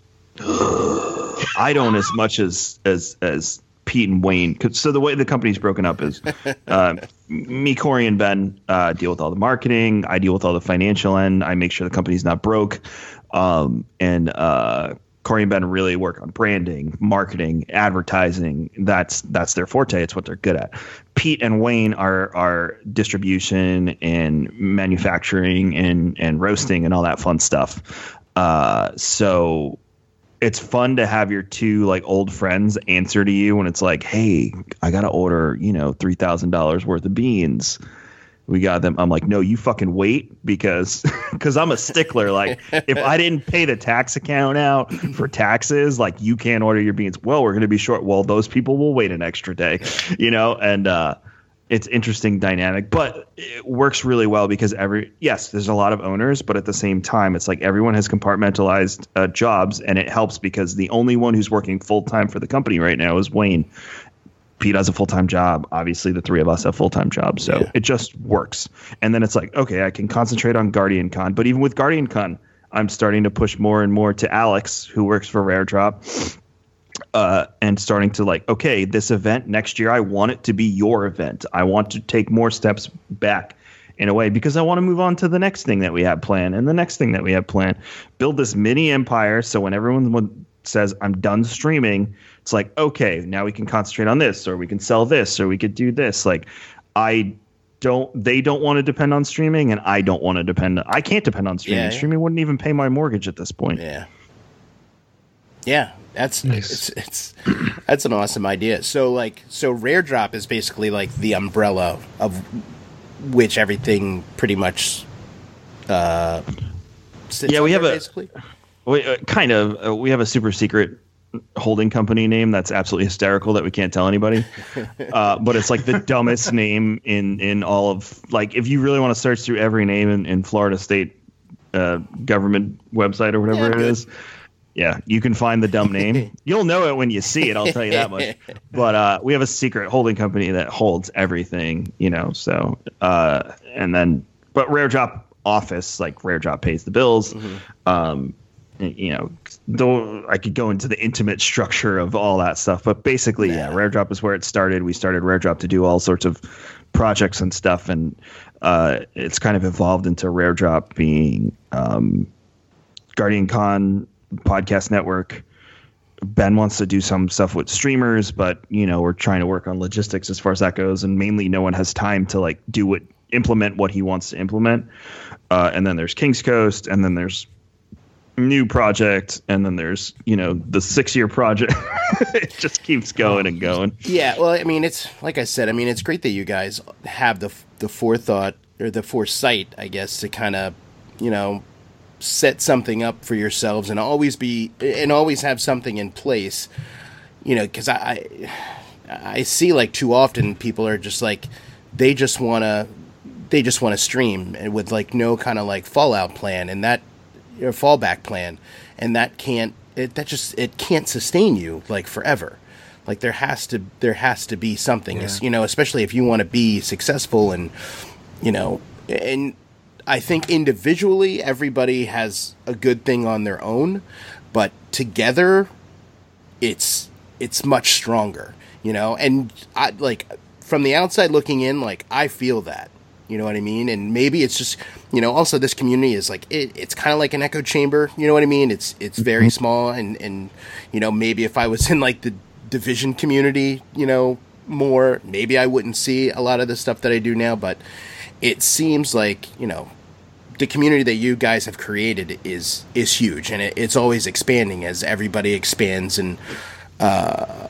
I don't as much as as as Pete and Wayne. So the way the company's broken up is uh, me, Corey, and Ben uh, deal with all the marketing. I deal with all the financial end. I make sure the company's not broke. Um, and uh, Corey and Ben really work on branding, marketing, advertising. That's that's their forte. It's what they're good at. Pete and Wayne are are distribution and manufacturing and and roasting and all that fun stuff. Uh, so it's fun to have your two like old friends answer to you when it's like, hey, I got to order, you know, three thousand dollars worth of beans. We got them. I'm like, no, you fucking wait, because because I'm a stickler. Like, if I didn't pay the tax account out for taxes, like, you can't order your beans. Well, we're going to be short. Well, those people will wait an extra day, you know, and uh, it's interesting dynamic, but it works really well because every yes, there's a lot of owners, but at the same time, it's like everyone has compartmentalized uh, jobs, and it helps because the only one who's working full time for the company right now is Wayne. Pete has a full-time job. Obviously, the three of us have full-time jobs. So yeah. It just works. And then it's like, okay, I can concentrate on Guardian Con. But even with Guardian Con, I'm starting to push more and more to Alex, who works for Rare Drop, uh, and starting to like, okay, this event next year, I want it to be your event. I want to take more steps back in a way because I want to move on to the next thing that we have planned and the next thing that we have planned. Build this mini empire so when everyone says, I'm done streaming, it's like, okay, now we can concentrate on this, or we can sell this, or we could do this. Like, I don't, they don't want to depend on streaming, and I don't want to depend. I can't depend on streaming. Yeah, yeah. Streaming wouldn't even pay my mortgage at this point. Yeah. Yeah. That's, nice. it's, it's, that's an awesome idea. So like, so Rare Drop is basically like the umbrella of which everything pretty much, uh, sits yeah, we have there, a, basically. We, uh, kind of, uh, we have a super secret holding company name that's absolutely hysterical that we can't tell anybody. Uh, but it's like the dumbest name in, in all of, like, if you really want to search through every name in, in Florida state uh, government website or whatever yeah, it good. is. Yeah, you can find the dumb name. You'll know it when you see it. I'll tell you that much. But uh, we have a secret holding company that holds everything, you know, so uh, and then but Rare Drop office, like Rare Drop pays the bills. Mm-hmm. Um, you know, though I could go into the intimate structure of all that stuff, but basically, nah. yeah, Rare Drop is where it started. We started Rare Drop to do all sorts of projects and stuff, and uh, it's kind of evolved into Rare Drop being um, Guardian Con Podcast Network, Ben wants to do some stuff with streamers, but you know, we're trying to work on logistics as far as that goes, and mainly no one has time to like do what implement what he wants to implement. Uh, and then there's King's Coast, and then there's new project, and then there's, you know, the six year project. It just keeps going and going. Yeah, well, I mean, it's like I said, I mean, it's great that you guys have the the forethought or the foresight, I guess, to kind of, you know, set something up for yourselves and always be and always have something in place, you know, because I, I I see like too often people are just like they just want to they just want to stream with like no kind of like fallout plan and that or fallback plan, and that can't it that just it can't sustain you like forever. Like there has to there has to be something, Yeah. you know, especially if you want to be successful and, you know, and I think individually everybody has a good thing on their own, but together it's it's much stronger, you know? And I like from the outside looking in, like I feel that. You know what I mean? And maybe it's just, you know, also this community is like it, it's kind of like an echo chamber, you know what I mean? It's it's very small and and you know, maybe if I was in like the Division community, you know, more, maybe I wouldn't see a lot of the stuff that I do now, but it seems like, you know, the community that you guys have created is is huge, and it, it's always expanding as everybody expands and uh,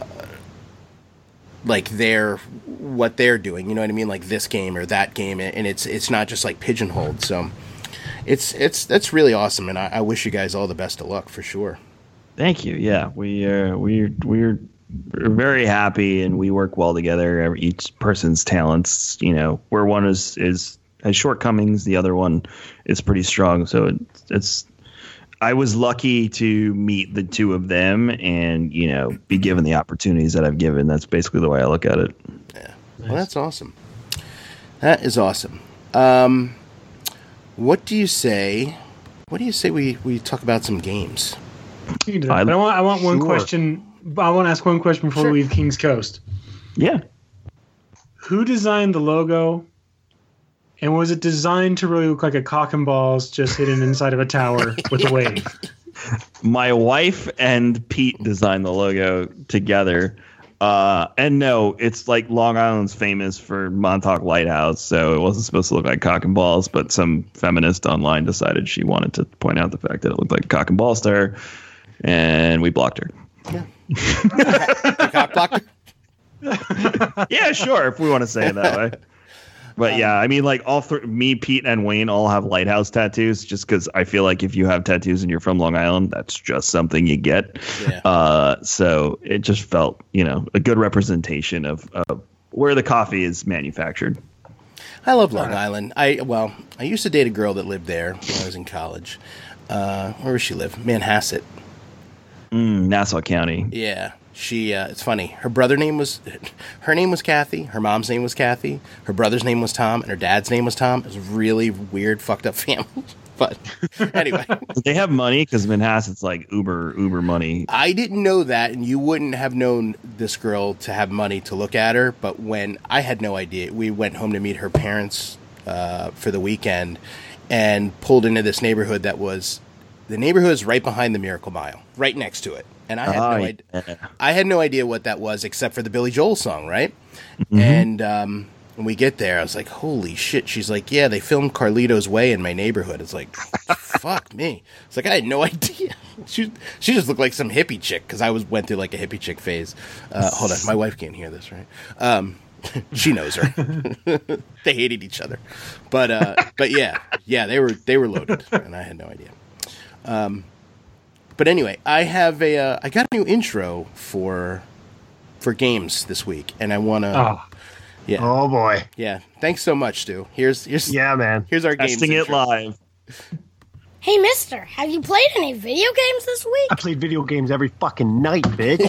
like their what they're doing. You know what I mean? Like this game or that game, and it's it's not just like pigeonholed. So it's it's that's really awesome, and I, I wish you guys all the best of luck for sure. Thank you. Yeah, we uh, we're we're we're very happy, and we work well together. Every- Each person's talents, you know, where one is is has shortcomings, the other one is pretty strong. So it's, it's I was lucky to meet the two of them, and you know, be given the opportunities that I've given. That's basically the way I look at it. Yeah, well, that's awesome. That is awesome. Um, what do you say? What do you say we we talk about some games? You can do that. I- But I want I want one Sure. question. I want to ask one question before Sure. we leave King's Coast. Yeah. Who designed the logo? And was it designed to really look like a cock and balls just hidden inside of a tower with a wave? My wife and Pete designed the logo together. Uh, and no, it's like Long Island's famous for Montauk Lighthouse, so it wasn't supposed to look like cock and balls, but some feminist online decided she wanted to point out the fact that it looked like a cock and ball star, and we blocked her. The cock blocker? Yeah, sure, if we want to say it that way. But yeah, I mean, like all three, me, Pete, and Wayne all have lighthouse tattoos. Just because I feel like if you have tattoos and you're from Long Island, that's just something you get. Yeah. Uh, so it just felt, you know, a good representation of, of where the coffee is manufactured. I love Long Island. I well, I used to date a girl that lived there when I was in college. Uh, where does she live? Manhasset. Mm, Nassau County. Yeah, she. Uh, it's funny. Her brother name was, her name was Kathy. Her mom's name was Kathy. Her brother's name was Tom, and her dad's name was Tom. It was a really weird, fucked up family. But anyway, Did they have money? Because Manhasset's like uber uber money. I didn't know that, and you wouldn't have known this girl to have money to look at her. But when I had no idea, we went home to meet her parents uh, for the weekend, and pulled into this neighborhood that was. The neighborhood is right behind the Miracle Mile, right next to it. And I had Oh, no idea. yeah. I had no idea what that was except for the Billy Joel song, right? And um, when we get there, I was like, "Holy shit!" She's like, "Yeah, they filmed Carlito's Way in my neighborhood." It's like, "Fuck me!" It's like I had no idea. She she just looked like some hippie chick because I was went through like a hippie chick phase. Uh, hold on, my wife can't hear this, right? Um, she knows her. They hated each other, but uh, but yeah, yeah, they were they were loaded, and I had no idea. Um, but anyway, I have a uh, I got a new intro for for games this week, and I want to Oh, yeah Oh boy. yeah. Thanks so much, Stu. Here's here's Yeah, man. here's our games Testing it intro. live. Hey, mister, have you played any video games this week? I played video games every fucking night, bitch.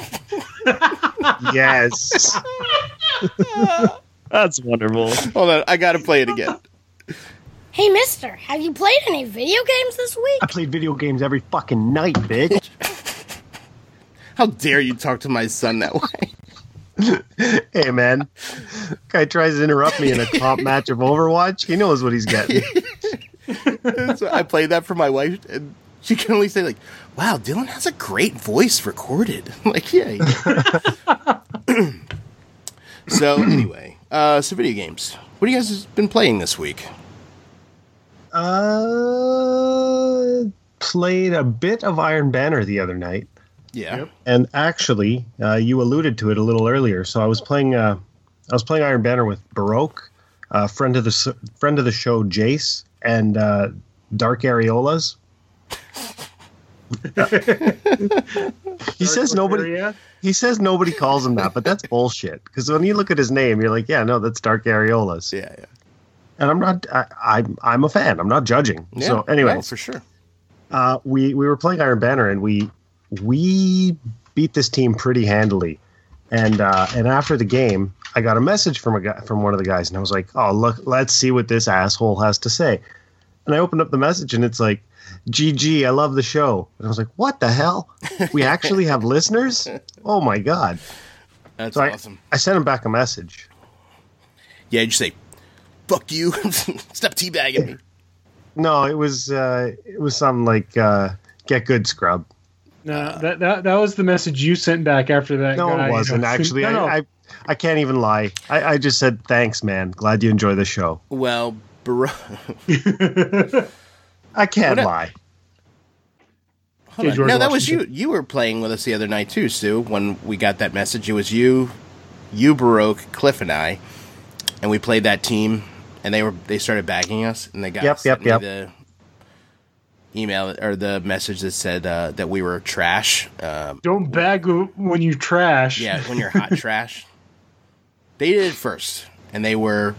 Yes. That's wonderful. Hold on, I gotta play it again. Hey, mister, have you played any video games this week? I played video games every fucking night, bitch. How dare you talk to my son that way? Hey, man. Guy tries to interrupt me in a top match of Overwatch. He knows what he's getting. So I played that for my wife, and She can only say like, "Wow, Dylan has a great voice recorded." Like, yeah. yeah. So anyway, uh, so video games. What have you guys been playing this week? Uh, played a bit of Iron Banner the other night. Yeah. Yep. And actually, uh, you alluded to it a little earlier. So I was playing. Uh, I was playing Iron Banner with Baroque, uh, friend of the friend of the show, Jace, and uh, Dark Areolas. he says nobody. Area? He says nobody calls him that, but that's bullshit. Because when you look at his name, you're like, yeah, no, that's Dark Areolas. Yeah, yeah. And I'm not. I, I'm. I'm a fan. I'm not judging. Yeah, so anyway, no, for sure. Uh, we we were playing Iron Banner, and we we beat this team pretty handily. And uh, and after the game, I got a message from a guy from one of the guys, and I was like, oh look, let's see what this asshole has to say. And I opened up the message, and it's like, G G, I love the show. And I was like, what the hell? We actually have listeners? Oh my god! That's so awesome. I, I sent him back a message. Yeah, you just say, "Fuck you!" Stop teabagging me. No, it was uh, it was something like uh, "Get good, scrub." No, that, that that was the message you sent back after that. No, guy, it wasn't you know. actually. No, no. I, I I can't even lie. I, I just said thanks, man. Glad you enjoy the show. Well, bro. I can't What a- lie. Hold on. George No, that was you. Washington. You were playing with us the other night too, Stu. When we got that message, it was you, you, Baroque, Cliff, and I, and we played that team. And they were they started bagging us, and they got Yep, sent yep, me yep. the email or the message that said uh, that we were trash. Um, Don't bag when you trash. yeah, when you're hot trash. They did it first, and they were,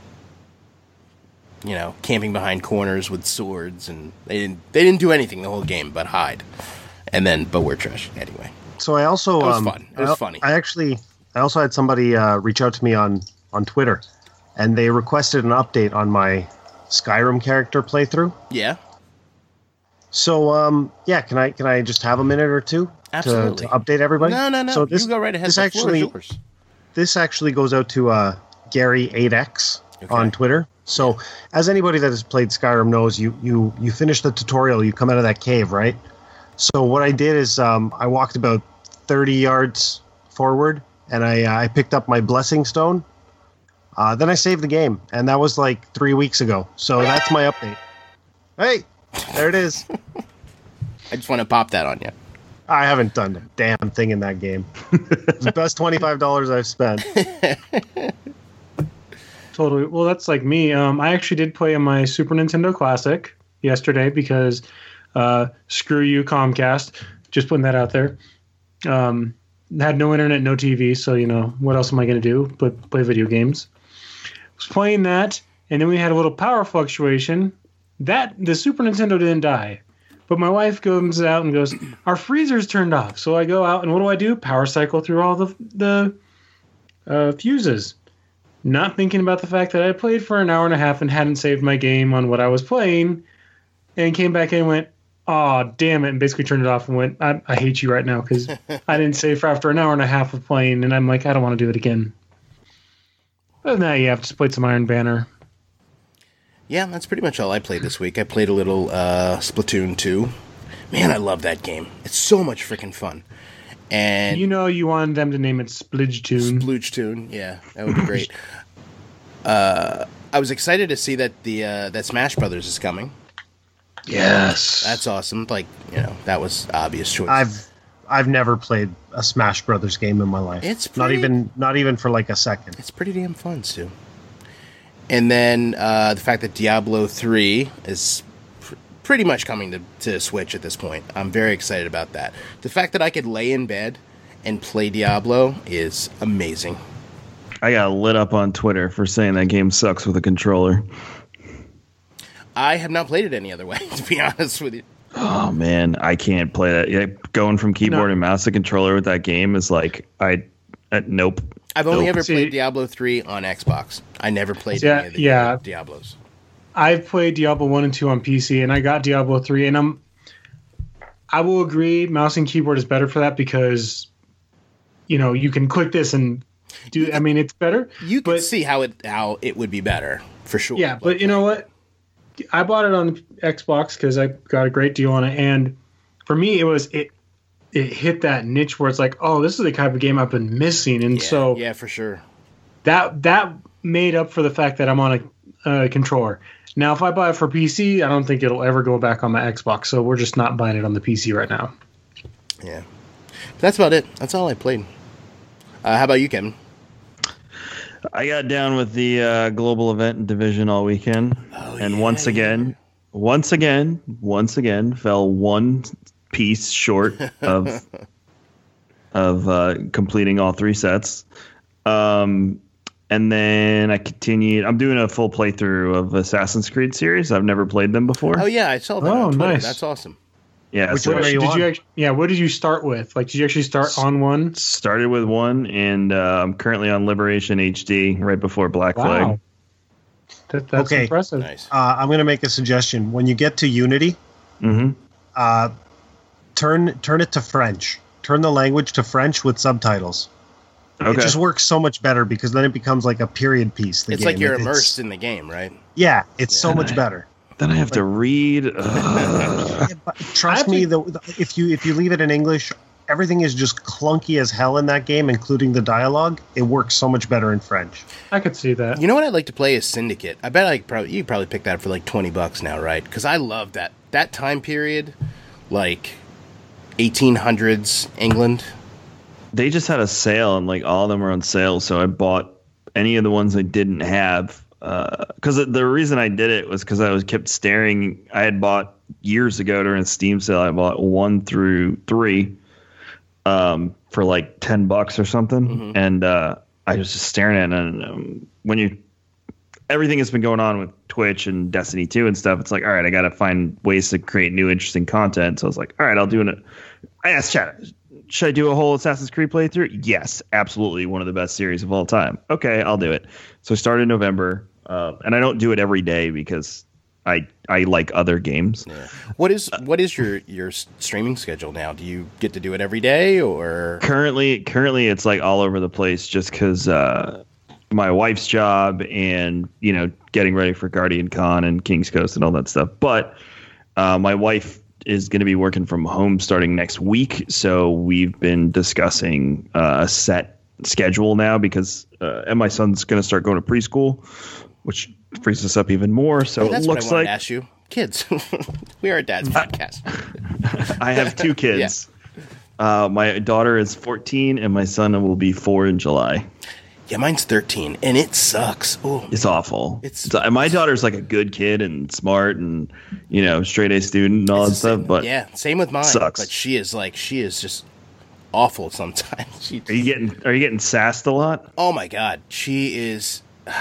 you know, camping behind corners with swords, and they didn't they didn't do anything the whole game but hide. And then, but we're trash anyway. So I also It was um, fun. It was I, funny. I actually I also had somebody uh, reach out to me on on Twitter, and they requested an update on my Skyrim character playthrough. Yeah, So um, yeah, can I can I just have a minute or two to, Absolutely. to update everybody? no, no, no. So this you go right ahead. this The floor actually is yours. this actually goes out to uh, Gary eight X Okay. on Twitter. So, as anybody that has played Skyrim knows, you you you finish the tutorial, you come out of that cave, right? So what I did is um, I walked about thirty yards forward, and I uh, I picked up my blessing stone. Uh, then I saved the game, and that was like three weeks ago. So that's my update. Hey, there it is. I just want to pop that on you. I haven't done a damn thing in that game. It's the best twenty-five dollars I've spent. Totally. Well, that's like me. Um, I actually did play on my Super Nintendo Classic yesterday because uh, screw you, Comcast. Just putting that out there. Um, had no internet, no T V, so you know what else am I going to do but play video games? Was playing that, and then we had a little power fluctuation. That the Super Nintendo didn't die, but my wife comes out and goes, "Our freezer's turned off." So I go out and what do I do? Power cycle through all the the uh, fuses. Not thinking about the fact that I played for an hour and a half and hadn't saved my game on what I was playing, and came back in and went, "Oh, damn it," and basically turned it off and went, I, I hate you right now because I didn't save for after an hour and a half of playing, and I'm like, I don't want to do it again. Other than that, yeah, I've just played some Iron Banner. Yeah, that's pretty much all I played this week. I played a little uh, Splatoon two. Man, I love that game. It's so much freaking fun. And You know you wanted them to name it Splidgetoon. Sploochtoon, yeah, that would be great. uh, I was excited to see that the uh, that Smash Brothers is coming. Yes, That's awesome. Like, you know, that was obvious choice. I've I've never played a Smash Brothers game in my life. It's not pretty- even not even for like a second. It's pretty damn fun, Stu. And then uh, the fact that Diablo three is pr- pretty much coming to, to Switch at this point. I'm very excited about that. The fact that I could lay in bed and play Diablo is amazing. I got lit up on Twitter for saying that game sucks with a controller. I have not played it any other way, to be honest with you. Oh man, I can't play that. Yeah, going from keyboard No. and mouse to controller with that game is like I uh, nope. I've only Nope. ever See- played Diablo three on Xbox. I never played Yeah, any of the yeah. Diablos. I've played Diablo one and two on P C, and I got Diablo three, and I'm. I will agree, mouse and keyboard is better for that because, you know, you can click this and do. I mean, it's better. You can but, see how it how it would be better, for sure. Yeah, but you know what? I bought it on Xbox because I got a great deal on it, and for me, it was it it hit that niche where it's like, oh, this is the type of game I've been missing, and Yeah, so yeah, for sure. that that made up for the fact that I'm on a uh, controller. Now, if I buy it for P C, I don't think it'll ever go back on my Xbox, so we're just not buying it on the P C right now. Yeah, that's about it. That's all I played. Uh, how about you, Kevin? I got down with the uh, global event division all weekend, Oh, and yeah, once again, once again, once again, fell one piece short of of uh, completing all three sets. Um, and then I continued. I'm doing a full playthrough of Assassin's Creed series. I've never played them before. Oh yeah, I saw that. Oh, on Twitter. nice. That's awesome. Yeah, Which so one are I you did on? you actually, yeah, what did you start with? Like, did you actually start on one? started with one, and uh, I'm currently on Liberation H D right before Black Flag. Wow. That, that's Okay. impressive. Nice. Uh, I'm going to make a suggestion. When you get to Unity, Mm-hmm. uh, turn turn it to French. Turn the language to French with subtitles. It Okay. just works so much better because then it becomes like a period piece. The It's game. like you're It- immersed it's- in the game, right? Yeah, it's so Yeah. much better. Then I have to read. Ugh. Yeah, but trust me, the, the, if you if you leave it in English, everything is just clunky as hell in that game, including the dialogue. It works so much better in French. I could see that. You know what I'd like to play is Syndicate. I bet I could probably you could probably pick that up for like twenty bucks now, right? Because I love that that time period, like eighteen hundreds England. They just had a sale, and like all of them were on sale. So I bought any of the ones I didn't have. Because uh, the reason I did it was because I was kept staring. I had bought years ago during a Steam sale. I bought one through three um, for like ten bucks or something, Mm-hmm. and uh, I was just staring at it. And um, when you everything that's been going on with Twitch and Destiny two and stuff, it's like, all right, I got to find ways to create new interesting content. So I was like, all right, I'll do it. I asked Chat, should I do a whole Assassin's Creed playthrough? Yes, absolutely. One of the best series of all time. Okay, I'll do it. So I started in November, uh, and I don't do it every day because I I like other games. Yeah. What is what is your your s- streaming schedule now? Do you get to do it every day or? Currently, currently it's like all over the place just because uh, my wife's job and, you know, getting ready for Guardian Con and King's Coast and all that stuff. But uh, my wife is going to be working from home starting next week. So we've been discussing uh, a set schedule now because uh, and my son's going to start going to preschool, which frees us up even more. So Oh, that's it looks what I wanted like to ask you. Kids, we are a dad's podcast. I have two kids. Uh, my daughter is fourteen and my son will be four in July. Yeah, mine's thirteen, and it sucks. Oh, It's awful. It's- It's, my daughter's like a good kid and smart and, you know, straight A student and all that stuff. But yeah, same with mine. sucks. But she is like she is just awful sometimes. She, are you getting are you getting sassed a lot? oh my god, she is.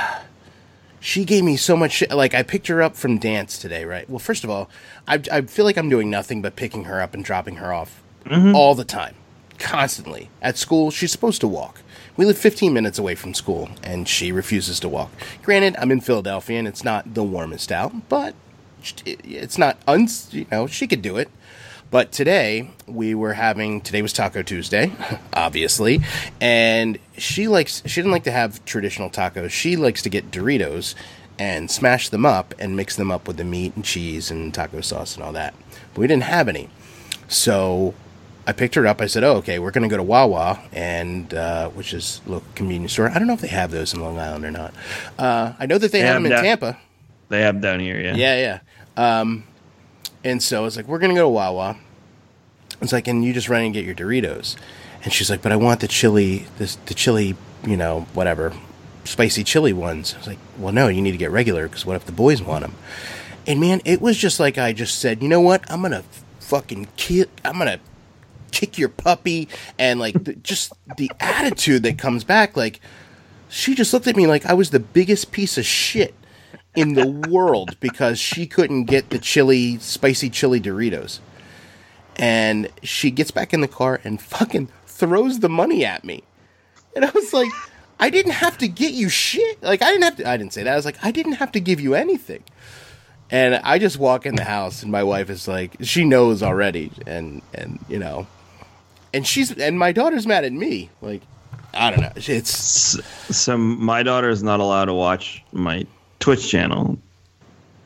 She gave me so much shit. Like, I picked her up from dance today, right? Well, first of all, I, I feel like I'm doing nothing but picking her up and dropping her off all the time, constantly. At school, she's supposed to walk. We live fifteen minutes away from school, and she refuses to walk. Granted, I'm in Philadelphia, and it's not the warmest out, but it- it's not, uns- you know, she could do it. But today, we were having, today was Taco Tuesday, obviously, and she likes, she didn't like to have traditional tacos. She likes to get Doritos and smash them up and mix them up with the meat and cheese and taco sauce and all that. But we didn't have any. So I picked her up. I said, oh, okay, we're going to go to Wawa, and uh, which is a local convenience store. I don't know if they have those in Long Island or not. Uh, I know that they They have have them in that- Tampa. They have down here, yeah. Yeah, yeah. Um, and so I was like, we're going to go to Wawa. It's like, and you just run and get your Doritos. And she's like, but I want the chili, this, the chili, you know, whatever, spicy chili ones. I was like, well, no, you need to get regular because what if the boys want them? And man, it was just like I just said, you know what? I'm going to fucking kick, I'm going to kick your puppy. And like, the, just the attitude that comes back, like, she just looked at me like I was the biggest piece of shit in the world because she couldn't get the chili, spicy chili Doritos. And she gets back in the car and fucking throws the money at me. And I was like, I didn't have to get you shit. Like, I didn't have to, I didn't say that. I was like, I didn't have to give you anything. And I just walk in the house and my wife is like, she knows already. And, and, you know, and she's, and my daughter's mad at me. Like, I don't know. It's, S- So my daughter is not allowed to watch my Twitch channel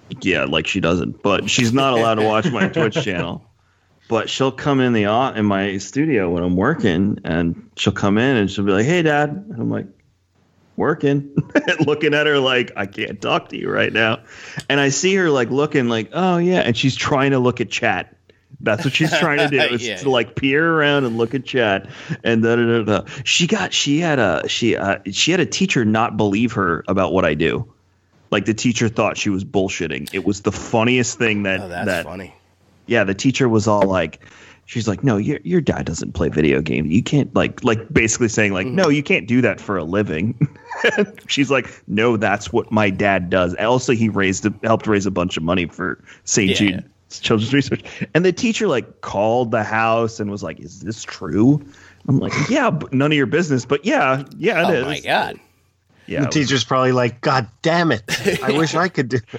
Yeah, like she doesn't, but she's not allowed to watch my Twitch channel. But she'll come in the in my studio when I'm working, and she'll come in and she'll be like, "Hey, Dad," and I'm like, "Working," looking at her like I can't talk to you right now, and I see her like looking like, "Oh yeah," and she's trying to look at chat. That's what she's trying to do. Is yeah, to yeah. like peer around and look at chat, and da da da da. She got she had a she uh, she had a teacher not believe her about what I do. Like the teacher thought she was bullshitting. It was the funniest thing that Oh, that's that funny. yeah, the teacher was all like, she's like, no, your your dad doesn't play video games. You can't like like basically saying like, no, you can't do that for a living. She's like, no, that's what my dad does. Also, he raised helped raise a bunch of money for Saint Yeah, Jude yeah. Children's Research. And the teacher like called the house and was like, is this true? I'm like, yeah, but none of your business. But yeah, yeah, it is. Oh my god. Yeah, The it was- teacher's probably like, God damn it. I wish I could do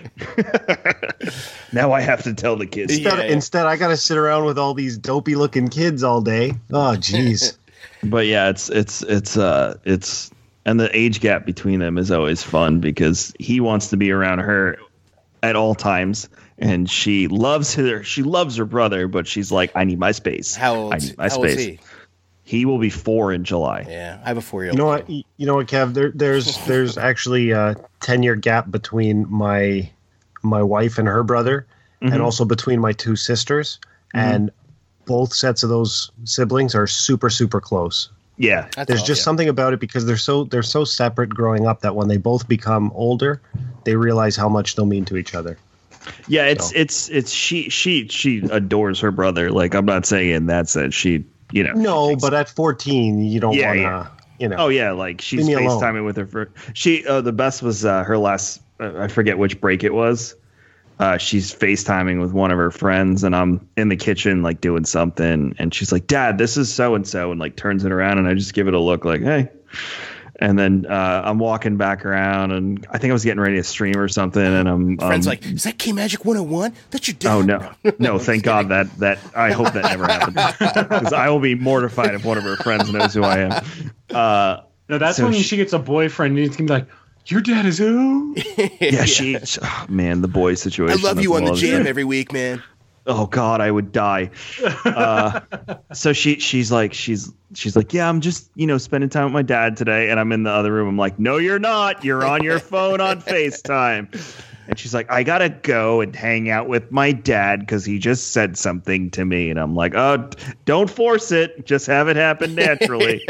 it. now I have to tell the kids. Yeah, Instead, yeah. instead I got to sit around with all these dopey looking kids all day. Oh, jeez. But yeah, it's it's it's uh it's and the age gap between them is always fun because he wants to be around her at all times, and she loves her she loves her brother, but she's like, I need my space. How old? I need my How old is space. he? He will be four in July. Yeah, I have a four year You old. know what? You know what, Kev? There, there's there's actually a ten year gap between my my wife and her brother, Mhm. and also between my two sisters, and both sets of those siblings are super super close. Yeah. That's There's all, just yeah. something about it because they're so they're so separate growing up that when they both become older, they realize how much they'll mean to each other. Yeah, it's So. it's it's she she she adores her brother. Like, I'm not saying in that sense she, you know. No, but at fourteen, you don't Yeah, want to, yeah. you know. Oh yeah, like she's Leave me alone. FaceTiming with her. For, she uh, the best was uh, her last. Uh, I forget which break it was. Uh, she's FaceTiming with one of her friends, and I'm in the kitchen like doing something, and she's like, "Dad, this is so and so," and like turns it around, and I just give it a look like, "Hey." And then uh, I'm walking back around, and I think I was getting ready to stream or something, and I'm Friends um, like, is that K Magic one oh one? That's your dad. Oh no, no! Thank God that that I hope that never happened because I will be mortified if one of her friends knows who I am. Uh, No, that's So when she- she gets a boyfriend and he's gonna be like, your dad is who? yeah, she. oh, man, the boy I situation. love you as on the well. jam every week, man. Oh God, I would die. Uh, so she she's like she's she's like, yeah, I'm just you know spending time with my dad today, and I'm in the other room. I'm like, no, you're not. You're on your phone on FaceTime. And she's like, I gotta go and hang out with my dad because he just said something to me. And I'm like, oh, d- don't force it. Just have it happen naturally.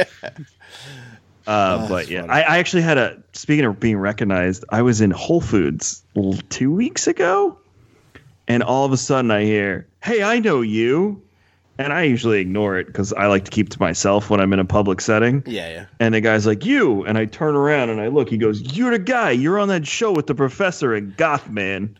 Uh, Oh, but that's yeah, funny. I, I actually had a. Speaking of being recognized, I was in Whole Foods l- two weeks ago, and all of a sudden I hear, "Hey, I know you," and I usually ignore it because I like to keep to myself when I'm in a public setting. Yeah, yeah. And the guy's like, "You," and I turn around and I look. He goes, "You're the guy. You're on that show with the professor and Gothman."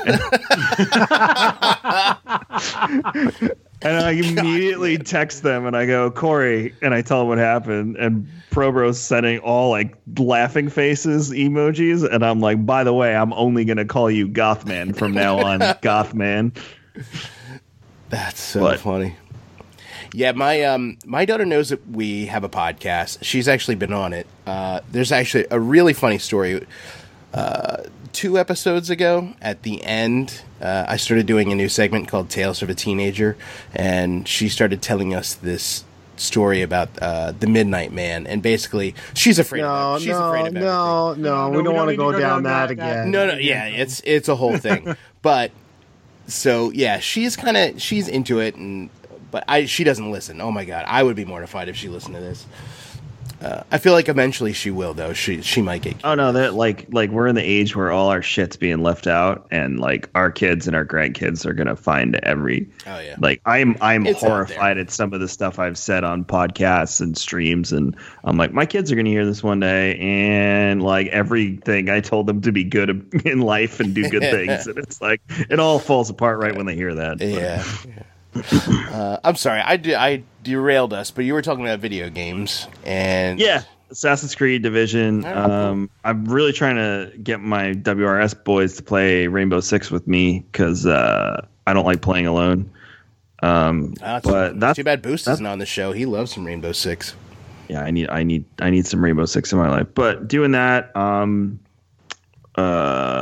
And I immediately text them and I go, Corey, and I tell him what happened. And Probro's sending all like laughing faces emojis. And I'm like, by the way, I'm only going to call you Gothman from now on. Gothman. That's so What? funny. Yeah, my um my daughter knows that we have a podcast. She's actually been on it. Uh, there's actually a really funny story. Uh, two episodes ago, at the end, uh, I started doing a new segment called Tales of a Teenager, and she started telling us this story about uh, the Midnight Man, and basically, she's afraid. No, of it. She's no, afraid of everything. no, no, No, we we don't want to need go down that that- again. No, no, yeah, it's it's a whole thing. But so yeah, she's kind of she's into it, and but I she doesn't listen. Oh my god, I would be mortified if she listened to this. Uh, I feel like eventually she will, though. She she might get. Oh no, that like like we're in the age where all our shit's being left out, and like our kids and our grandkids are gonna find every. Oh yeah. Like I'm I'm It's out horrified at some of the stuff I've said on podcasts and streams, and I'm like, my kids are gonna hear this one day, and like everything I told them to be good in life and do good things, and it's like it all falls apart right when they hear that. But- Yeah. uh, I'm sorry, I de- I derailed us, but you were talking about video games, and Yeah, Assassin's Creed Division. All right, cool. Um, I'm really trying to get my W R S boys to play Rainbow Six with me because uh, I don't like playing alone. Um, Uh, but that's too bad Boost that's- isn't on the show. He loves some Rainbow Six. yeah, I need I need I need some Rainbow Six in my life. But doing that, um, uh,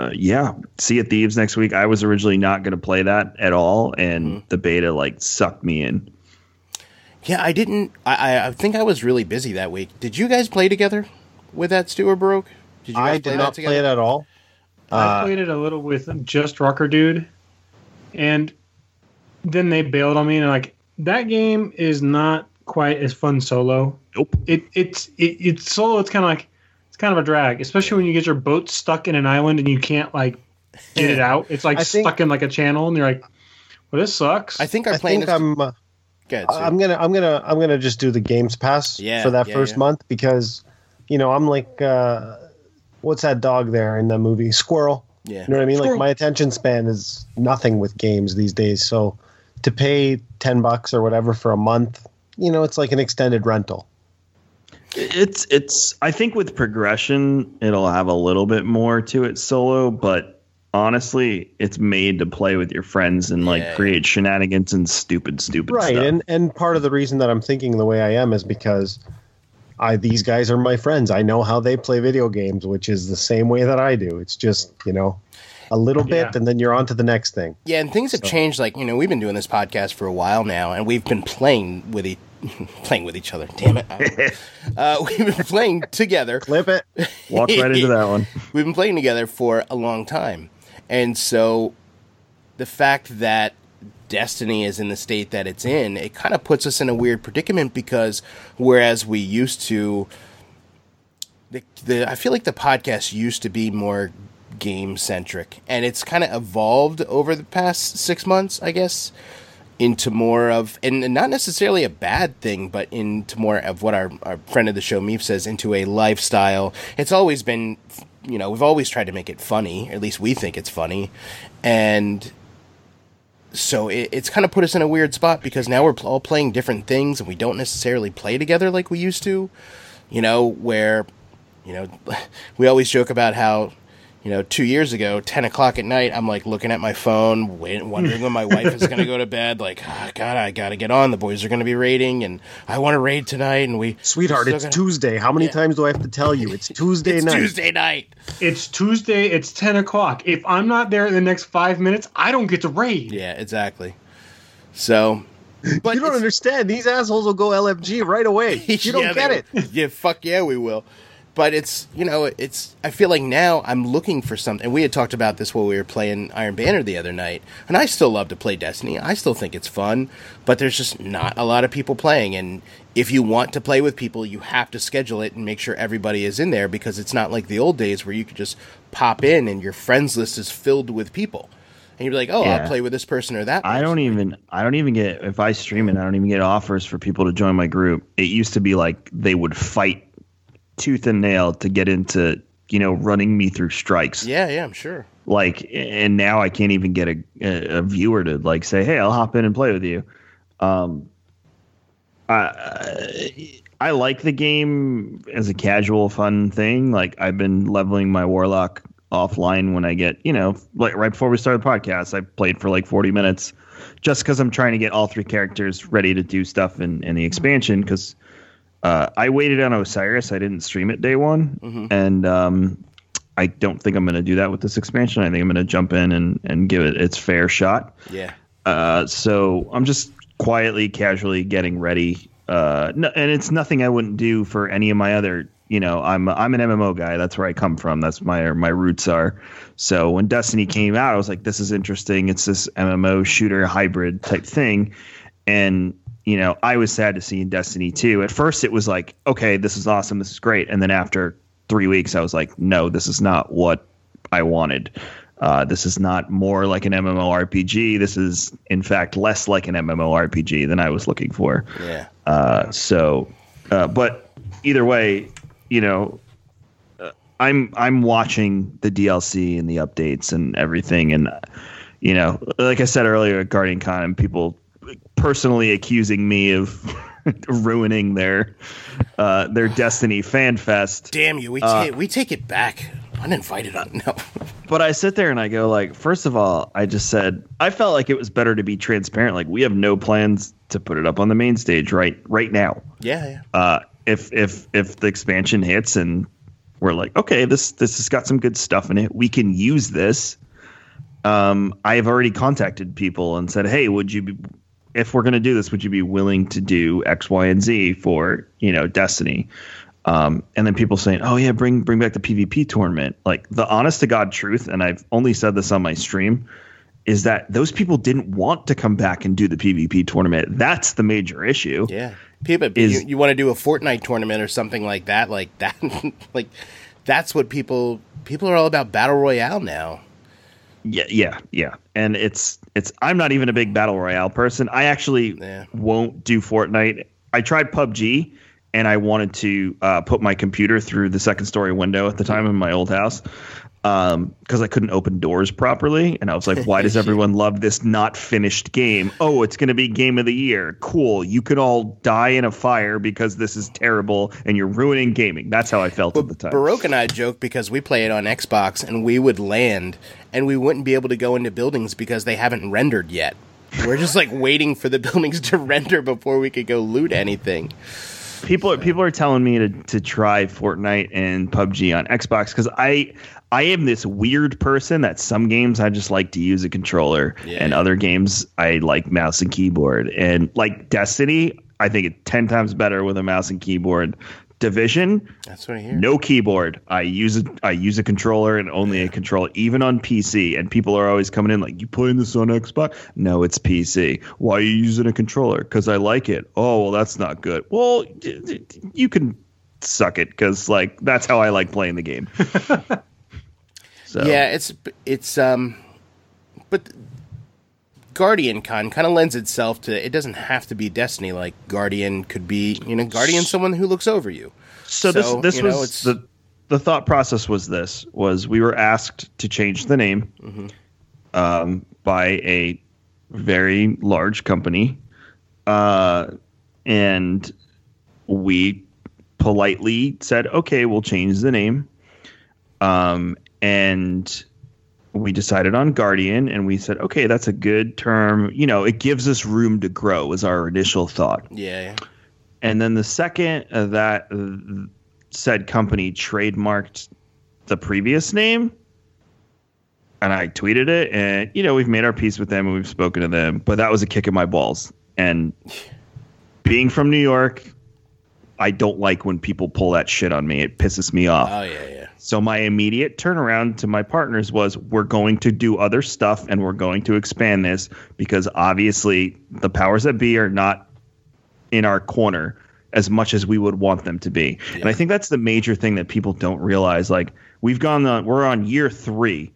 uh, yeah, Sea of Thieves next week. I was originally not going to play that at all, and mm-hmm. the beta like sucked me in. Yeah, I didn't. I, I think I was really busy that week. Did you guys play together with that, Stu or Baroque? Did you guys I play did not that play it at all. I uh, played it a little with just Rucker Dude, and then they bailed on me. And like that game is not quite as fun solo. Nope. It it's it, it's solo. It's kind of like it's kind of a drag, especially when you get your boat stuck in an island and you can't like get it out. It's like think, stuck in like a channel, and you're like, "Well, this sucks." I think our I plan think is. I'm. Uh, Ahead, I'm gonna I'm gonna I'm gonna just do the Games Pass yeah, for that yeah, first yeah. month because, you know, I'm like, uh, what's that dog there in the movie? Squirrel. Yeah. You know what I mean? Squirrel. Like my attention span is nothing with games these days. So to pay ten bucks or whatever for a month, you know, it's like an extended rental. It's it's. I think with progression, it'll have a little bit more to it solo, but. Honestly, it's made to play with your friends and like yeah. create shenanigans and stupid, stupid right. stuff. Right, and and part of the reason that I'm thinking the way I am is because I these guys are my friends. I know how they play video games, which is the same way that I do. It's just, you know, a little bit, yeah. and then you're on to the next thing. Yeah, and things have so. changed. Like, you know, we've been doing this podcast for a while now, and we've been playing with each playing with each other. Damn it! uh, we've been playing together. Clip it. Walk right into that one. We've been playing together for a long time. And so the fact that Destiny is in the state that it's in, it kind of puts us in a weird predicament because whereas we used to, the, the I feel like the podcast used to be more game-centric. And it's kind of evolved over the past six months, I guess, into more of, and not necessarily a bad thing, but into more of what our, our friend of the show, Meef, says, into a lifestyle. It's always been... You know, we've always tried to make it funny. At least we think it's funny. And so it, it's kind of put us in a weird spot because now we're all playing different things and we don't necessarily play together like we used to. You know, where, you know, we always joke about how, you know, two years ago, ten o'clock at night, I'm like looking at my phone, wait, wondering when my wife is going to go to bed. Like, oh, God, I got to get on. The boys are going to be raiding and I want to raid tonight. And we, Sweetheart, it's gonna... Tuesday. How many yeah. times do I have to tell you? It's Tuesday it's night. Tuesday night. It's Tuesday. It's ten o'clock. If I'm not there in the next five minutes, I don't get to raid. Yeah, exactly. So, but you don't understand. These assholes will go L F G right away. You don't yeah, get it. Yeah, fuck yeah, we will. But it's, you know, it's, I feel like now I'm looking for something. And we had talked about this while we were playing Iron Banner the other night. And I still love to play Destiny. I still think it's fun. But there's just not a lot of people playing. And if you want to play with people, you have to schedule it and make sure everybody is in there. Because it's not like the old days where you could just pop in and your friends list is filled with people. And you're like, oh, yeah. I'll play with this person or that person. I don't even, I don't even get, if I stream it, I don't even get offers for people to join my group. It used to be like they would fight tooth and nail to get into, you know, running me through strikes. Yeah, yeah, I'm sure. Like, and now I can't even get a, a, a viewer to like say, hey, I'll hop in and play with you. Um, I, I like the game as a casual, fun thing. Like, I've been leveling my Warlock offline when I get, you know, like right before we started the podcast, I played for like forty minutes just because I'm trying to get all three characters ready to do stuff in, in the expansion because Uh, I waited on Osiris. I didn't stream it day one, mm-hmm. and um, I don't think I'm going to do that with this expansion. I think I'm going to jump in and, and give it its fair shot. Yeah. Uh, so I'm just quietly, casually getting ready, uh, no, and it's nothing I wouldn't do for any of my other. You know, I'm I'm an M M O guy. That's where I come from. That's my my roots are. So when Destiny came out, I was like, this is interesting. It's this M M O shooter hybrid type thing, and you know, I was sad to see in Destiny two. At first, it was like, okay, this is awesome, this is great. And then after three weeks, I was like, no, this is not what I wanted. Uh, this is not more like an MMORPG. This is, in fact, less like an MMORPG than I was looking for. Yeah. Uh, so, uh, but either way, you know, uh, I'm I'm watching the D L C and the updates and everything, and you know, like I said earlier at Guardian Con, people personally accusing me of ruining their uh, their Destiny fan fest. Damn you! We uh, ta- we take it back. Uninvited on no. But I sit there and I go like, first of all, I just said I felt like it was better to be transparent. Like we have no plans to put it up on the main stage right right now. Yeah, yeah. Uh, if if if the expansion hits and we're like, okay, this this has got some good stuff in it. We can use this. Um, I have already contacted people and said, hey, would you be, if we're going to do this, would you be willing to do X, Y, and Z for, you know, Destiny? Um, and then people saying, oh, yeah, bring bring back the PvP tournament. Like, the honest to God truth, and I've only said this on my stream, is that those people didn't want to come back and do the PvP tournament. That's the major issue. Yeah. People, is, you, you want to do a Fortnite tournament or something like that, like that, like that's what people people are all about. Battle Royale now. Yeah, yeah, yeah. And it's it's I'm not even a big Battle Royale person. I actually yeah. won't do Fortnite. I tried P U B G and I wanted to uh, put my computer through the second story window at the time in my old house. Um, because I couldn't open doors properly. And I was like, why does everyone love this not finished game? Oh, it's going to be game of the year. Cool. You could all die in a fire because this is terrible and you're ruining gaming. That's how I felt well, at the time. Baroque and I joke because we play it on Xbox and we would land and we wouldn't be able to go into buildings because they haven't rendered yet. We're just like waiting for the buildings to render before we could go loot anything. People are, people are telling me to, to try Fortnite and P U B G on Xbox because I I am this weird person that some games I just like to use a controller yeah. and other games I like mouse and keyboard. And like Destiny, I think it's ten times better with a mouse and keyboard. Division, that's what I hear. No keyboard. I use a I use a controller and only a controller, even on P C. And people are always coming in like, you playing this on Xbox? No, it's P C. Why are you using a controller? Because I like it. Oh, well, that's not good. Well, you can suck it because like that's how I like playing the game. So yeah, it's it's um, but Guardian Con kind of lends itself to, it doesn't have to be Destiny. Like Guardian could be, you know, Guardian someone who looks over you. So, so this this was know, the the thought process was this was we were asked to change the name mm-hmm. um, by a very large company, uh, and we politely said, okay, we'll change the name, um, and we decided on Guardian, and we said, okay, that's a good term. You know, it gives us room to grow was our initial thought. Yeah. yeah. And then the second that said company trademarked the previous name, and I tweeted it, and, you know, we've made our peace with them and we've spoken to them, but that was a kick in my balls. And being from New York, I don't like when people pull that shit on me. It pisses me off. Oh, yeah, yeah. So my immediate turnaround to my partners was, we're going to do other stuff and we're going to expand this because obviously the powers that be are not in our corner as much as we would want them to be. Yeah. And I think that's the major thing that people don't realize. Like, we've gone on, we're on year three.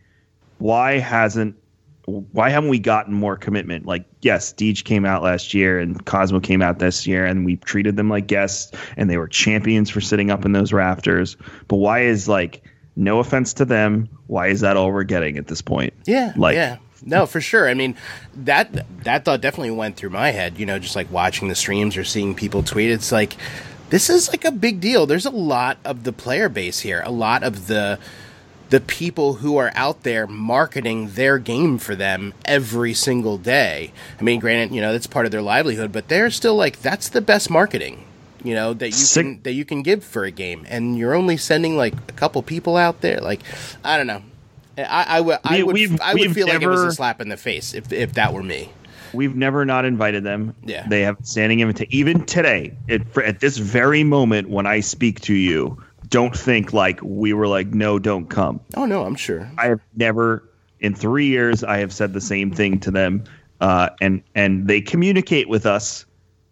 Why hasn't, why haven't we gotten more commitment? Like, yes, Deej came out last year and Cosmo came out this year and we treated them like guests and they were champions for sitting up in those rafters. But why is, like, no offense to them, why is that all we're getting at this point? Yeah. Like, yeah. No, for sure. I mean, that that thought definitely went through my head, you know, just like watching the streams or seeing people tweet. It's like, this is like a big deal. There's a lot of the player base here, a lot of the the people who are out there marketing their game for them every single day. I mean, granted, you know, that's part of their livelihood, but they're still like, that's the best marketing, you know, that you Sick. can that you can give for a game. And you're only sending like a couple people out there. Like, I don't know. I, I would, I would, we've, I would we've feel never, like it was a slap in the face if if that were me. We've never not invited them. Yeah, they have standing invitation. Even today, it, for, at this very moment when I speak to you, don't think like we were like, no, don't come. Oh no, I'm sure. I have never, in three years, I have said the same thing to them, uh, and and they communicate with us,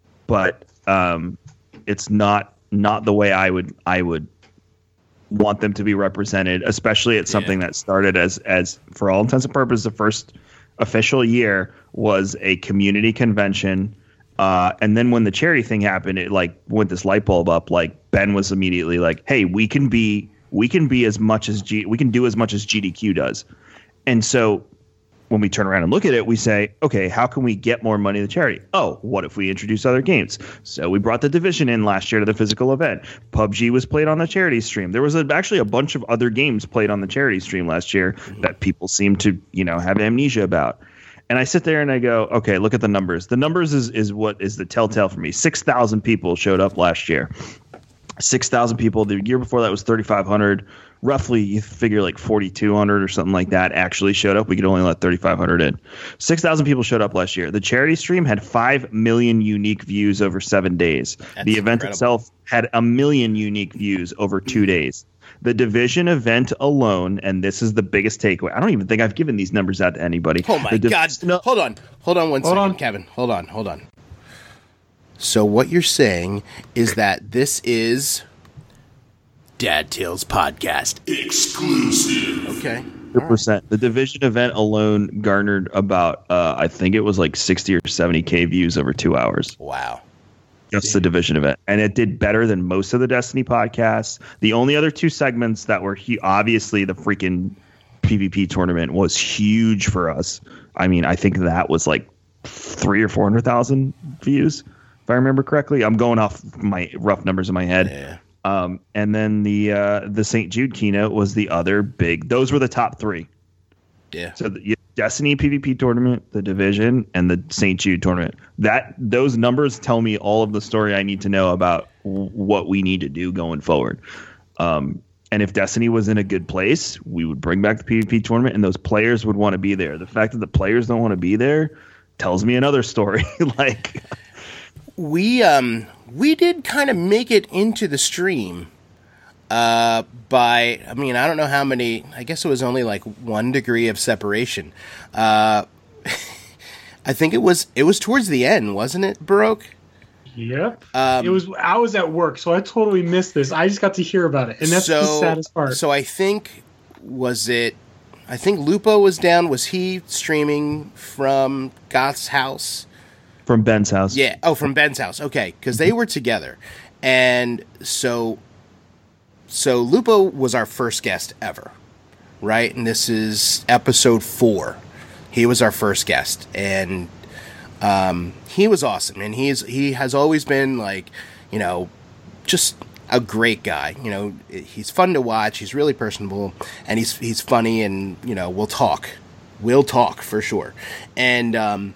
but um, it's not not the way I would I would. want them to be represented, especially at something yeah. that started as as for all intents and purposes the first official year was a community convention, uh and then when the charity thing happened, it like went this light bulb up. Like, Ben was immediately like, hey, we can be we can be as much as G we can do as much as G D Q does. And so when we turn around and look at it, we say, okay, how can we get more money to charity? Oh, what if we introduce other games? So we brought the Division in last year to the physical event. P U B G was played on the charity stream. There was a, actually a bunch of other games played on the charity stream last year mm-hmm. that people seem to, you know, have amnesia about. And I sit there and I go, okay, look at the numbers. The numbers is, is what is the telltale for me. six thousand people showed up last year. six thousand people. The year before that was thirty-five hundred. Roughly, you figure like forty-two hundred or something like that actually showed up. We could only let thirty-five hundred in. six thousand people showed up last year. The charity stream had five million unique views over seven days. That's the event incredible. itself had a million unique views over two days. The division event alone, and this is the biggest takeaway. I don't even think I've given these numbers out to anybody. Oh my The div- God! No, Hold on, hold on one Hold second, on. Kevin. Hold on, hold on. So what you're saying is that this is Dad Tales Podcast exclusive. Okay. one hundred percent. The division event alone garnered about, uh, I think it was like sixty or seventy K views over two hours. Wow. Just the division event. And it did better than most of the Destiny podcasts. The only other two segments that were hu- obviously the freaking PvP tournament was huge for us. I mean, I think that was like three or four hundred thousand views, if I remember correctly. I'm going off my rough numbers in my head. Yeah. Um, and then the uh, the Saint Jude keynote was the other big. Those were the top three. Yeah. So the Destiny PvP tournament, the division, and the Saint Jude tournament. That those numbers tell me all of the story I need to know about w- what we need to do going forward. Um, and if Destiny was in a good place, we would bring back the PvP tournament, and those players would want to be there. The fact that the players don't want to be there tells me another story. Like We um we did kind of make it into the stream uh by I mean I don't know how many, I guess it was only like one degree of separation. Uh I think it was it was towards the end, wasn't it, Baroque? Yep. Um, it was. I was at work, so I totally missed this. I just got to hear about it, and that's the saddest part. So I think was it I think Lupo was down. Was he streaming from Goth's house? from Ben's house. Yeah. Oh, from Ben's house. Okay, because they were together, and so so Lupo was our first guest ever, right? And this is episode four. He was our first guest, and um, he was awesome. And he's he has always been like, you know, just a great guy. You know, he's fun to watch. He's really personable, and he's he's funny, and you know, we'll talk, we'll talk for sure. And um,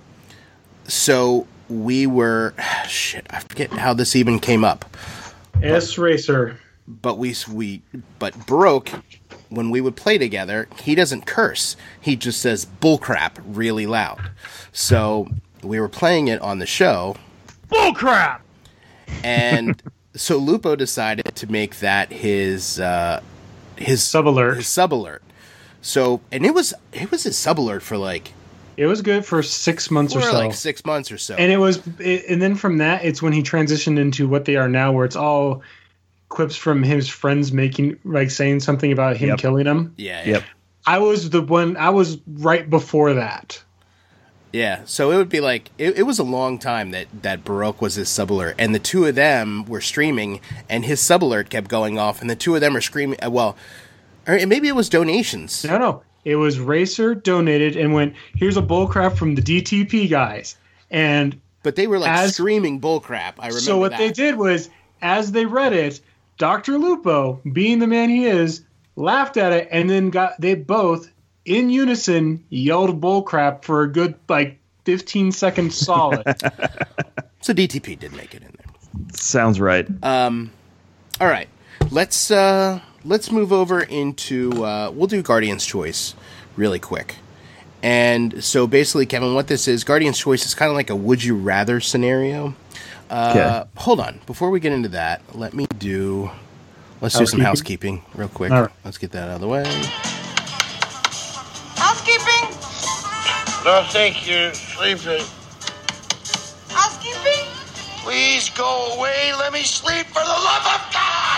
so we were shit. I forget how this even came up. S Racer. But we we but Baroque, when we would play together, he doesn't curse. He just says bullcrap really loud. So we were playing it on the show. Bullcrap! And so Lupo decided to make that his uh, his Sub alert. His sub alert. So and it was it was his sub alert for like It was good for six months or for so. like six months or so. And it was, it, and then from that, it's when he transitioned into what they are now, where it's all clips from his friends making, like saying something about him Yep. killing him. yeah, Yep. I was the one. I was right before that. Yeah, so it would be like it, it was a long time that that Baroque was his sub alert, and the two of them were streaming, and his sub alert kept going off, and the two of them are screaming. uh, Well, or maybe it was donations. No, no, it was Racer donated and went, "Here's a bullcrap from the D T P guys," and But they were like As- screaming bullcrap. I remember so what that. they did was, as they read it, Doctor Lupo, being the man he is, laughed at it, and then got they both in unison yelled bullcrap for a good like fifteen seconds solid. So D T P did make it in there. Sounds right. Um, all right, let's uh, let's move over into uh, we'll do Guardian's Choice really quick. And so basically, Kevin, what this is, Guardian's Choice is kind of like a would you rather scenario. Uh, Okay. Hold on, before we get into that, let me do let's do some Housekeeping? housekeeping real quick. All right. Let's get that out of the way. Housekeeping? No, thank you. Sleeping. Housekeeping? Please go away. Let me sleep for the love of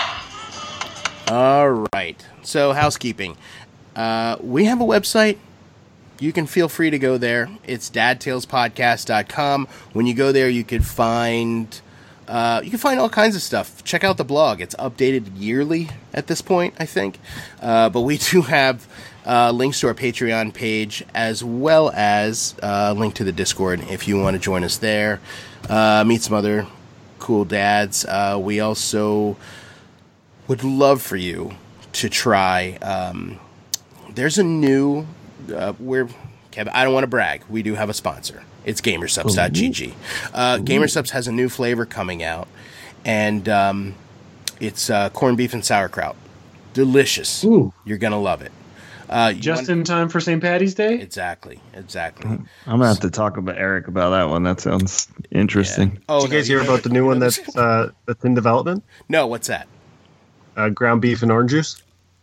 God. All right. So housekeeping. Uh, we have a website. You can feel free to go there. It's dad tales podcast dot com. When you go there, you can find uh, you can find all kinds of stuff. Check out the blog. It's updated yearly at this point, I think. Uh, but we do have uh, links to our Patreon page as well as uh, a link to the Discord if you want to join us there. Uh, meet some other cool dads. Uh, we also would love for you to try. Um, there's a new. Uh, we're Kevin. I don't want to brag. We do have a sponsor. It's Gamersubs dot g g. Uh, Gamersubs has a new flavor coming out, and um, It's uh, corned beef and sauerkraut. Delicious. Ooh. You're going to love it. Uh, you Just want- in time for Saint Patty's Day? Exactly. Exactly. I'm gonna have to talk about Eric about that one. That sounds interesting. Oh, Did you guys hear about the new one that's uh, that's in development? No, what's that? Uh, ground beef and orange juice.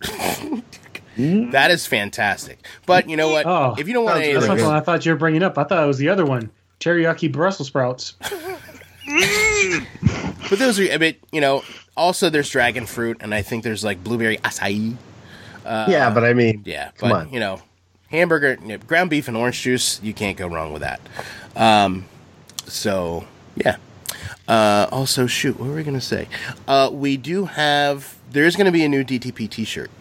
That is fantastic. But you know what? Oh, if you don't want sounds any That's of not those, the one I thought you were bringing up. I thought it was the other one. Teriyaki Brussels sprouts. but those are a bit, you know, also there's dragon fruit, and I think there's like blueberry acai. yeah, but I mean, Yeah, come but on. you know, hamburger, you know, ground beef and orange juice, you can't go wrong with that. Um, so yeah. Uh, also, shoot, what were we gonna say? Uh, we do have. There is going to be a new D T P T-shirt,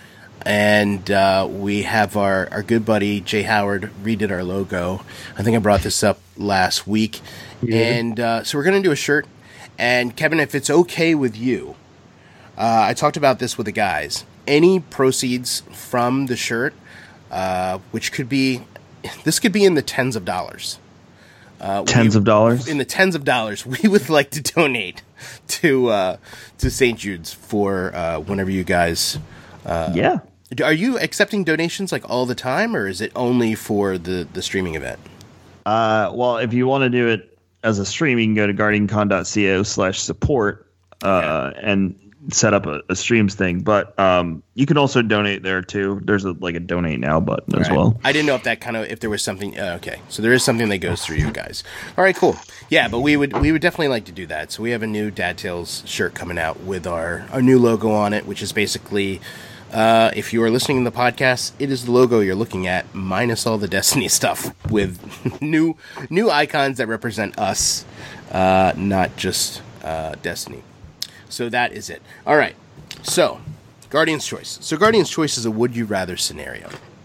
and uh, we have our our good buddy Jay Howard redid our logo. I think I brought this up last week, and uh, so we're going to do a shirt. And Kevin, if it's okay with you, uh, I talked about this with the guys. Any proceeds from the shirt, uh, which could be, this could be in the tens of dollars. Uh, Tens we- of dollars? In the tens of dollars, we would like to donate to uh, to Saint Jude's for uh, whenever you guys. yeah. Are you accepting donations like all the time, or is it only for the, the streaming event? Uh, well, if you want to do it as a stream, you can go to guardiancon.co slash support uh, and set up a, a streams thing. But um, you can also donate there too. There's a, like a donate now button as Right. well. I didn't know if that kind of if there was something. Uh, okay, so there is something that goes through you guys. All right, cool. Yeah, but we would we would definitely like to do that. So we have a new Dad Tales shirt coming out with our our new logo on it, which is basically. Uh, if you are listening to the podcast, it is the logo you're looking at, minus all the Destiny stuff, with new new icons that represent us, uh, not just uh, Destiny. So that is it. All right. So, Guardian's Choice. So Guardian's Choice is a would you rather scenario.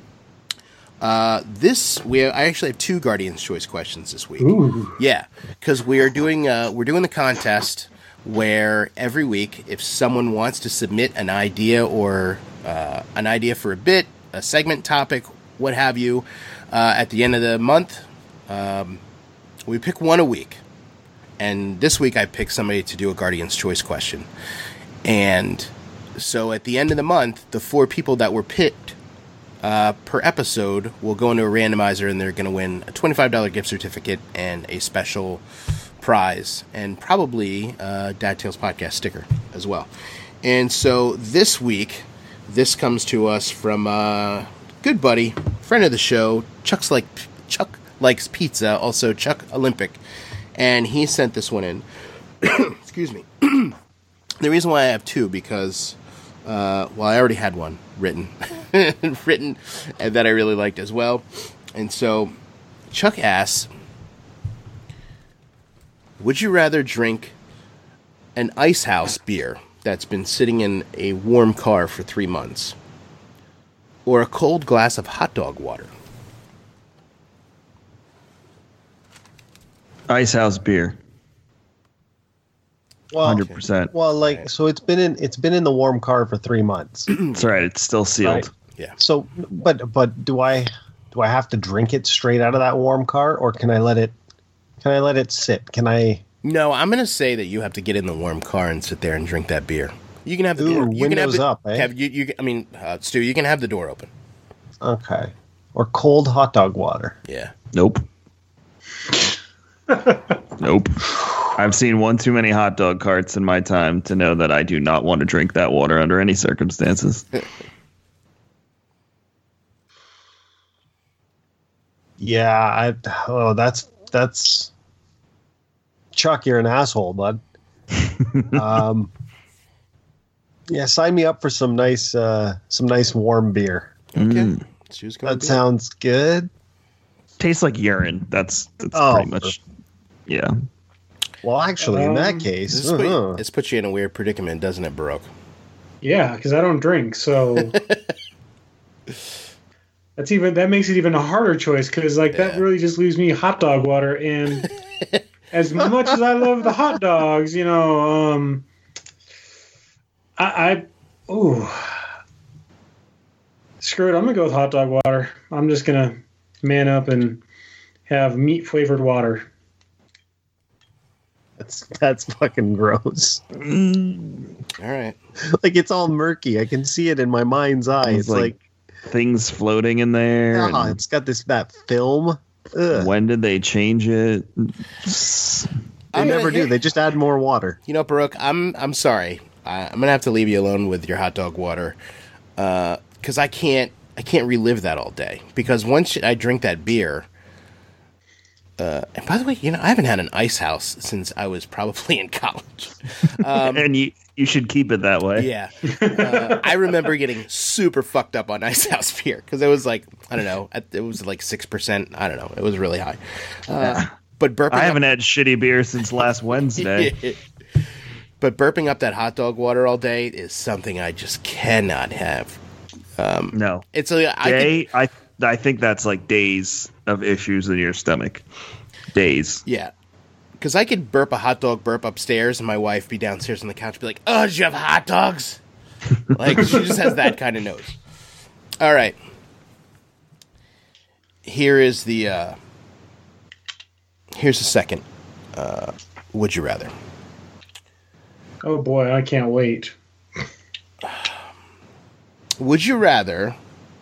Uh, this we I actually have two Guardian's Choice questions this week. Ooh. Yeah, because we are doing uh, we're doing the contest where every week, if someone wants to submit an idea or uh, an idea for a bit, a segment topic, what have you, uh, at the end of the month, um, we pick one a week. And this week I picked somebody to do a Guardian's Choice question. And so at the end of the month, the four people that were picked uh, per episode will go into a randomizer, and they're going to win a twenty-five dollars gift certificate and a special prize, and probably a Dad Tales podcast sticker as well. And so this week, this comes to us from a good buddy, friend of the show, Chuck's like Chuck Likes Pizza, also Chuck Olympic. And he sent this one in. Excuse me. The reason why I have two, because, uh, well, I already had one written, written, and that I really liked as well. And so, Chuck asks, would you rather drink an Ice House beer that's been sitting in a warm car for three months, or a cold glass of hot dog water? Ice House beer, Well, hundred percent. well, like so, it's been in it's been in the warm car for three months. That's right. It's still sealed. Right. Yeah. So, but but do I do I have to drink it straight out of that warm car, or can I let it can I let it sit? Can I? No, I'm going to say that you have to get in the warm car and sit there and drink that beer. You can have the Ooh, door. You can have windows the, up, eh? Have you, you, I mean, uh, Stu, you can have the door open. Okay. Or cold hot dog water. Yeah. Nope. Nope. I've seen one too many hot dog carts in my time to know that I do not want to drink that water under any circumstances. Yeah, I oh that's that's Chuck, you're an asshole, bud. um Yeah, sign me up for some nice uh some nice warm beer. Okay. Mm. Stu's going That sounds good. Tastes like urine. That's that's Oh, pretty much. Yeah. Well, actually, in that Um, case, This, put, uh-huh. this puts you in a weird predicament, doesn't it, Baroque? Yeah, because I don't drink, so that's even that makes it even a harder choice. Because like that Yeah. really just leaves me hot dog water, and as much as I love the hot dogs, you know, um, I, I ooh, screw it. I'm gonna go with hot dog water. I'm just gonna man up and have meat flavored water. That's that's fucking gross. All right. Like it's all murky. I can see it in my mind's eye. It's It's like, like things floating in there. ah, and it's got this that film. Ugh. when did they change it? They I'm never gonna- do. They just add more water. You know, Baruch, I'm I'm sorry. I, I'm gonna have to leave you alone with your hot dog water, because I can't I can't relive that all day. Because once I drink that beer, uh, and by the way, you know, I haven't had an ice house since I was probably in college. and you you should keep it that way. Yeah, uh, I remember getting super fucked up on ice house beer because it was like I don't know, it was like six percent. I don't know, it was really high. Uh, but burping I up- haven't had shitty beer since last Wednesday. But burping up that hot dog water all day is something I just cannot have. No. It's like I could, Day, I I think that's like days of issues in your stomach. Days. yeah, because I could burp a hot dog burp upstairs, and my wife be downstairs on the couch, be like, "Oh, did you have hot dogs?" Like she just has that kind of nose. All right, here is the uh, here's the second. Uh, would you rather? Oh boy, I can't wait. Would you rather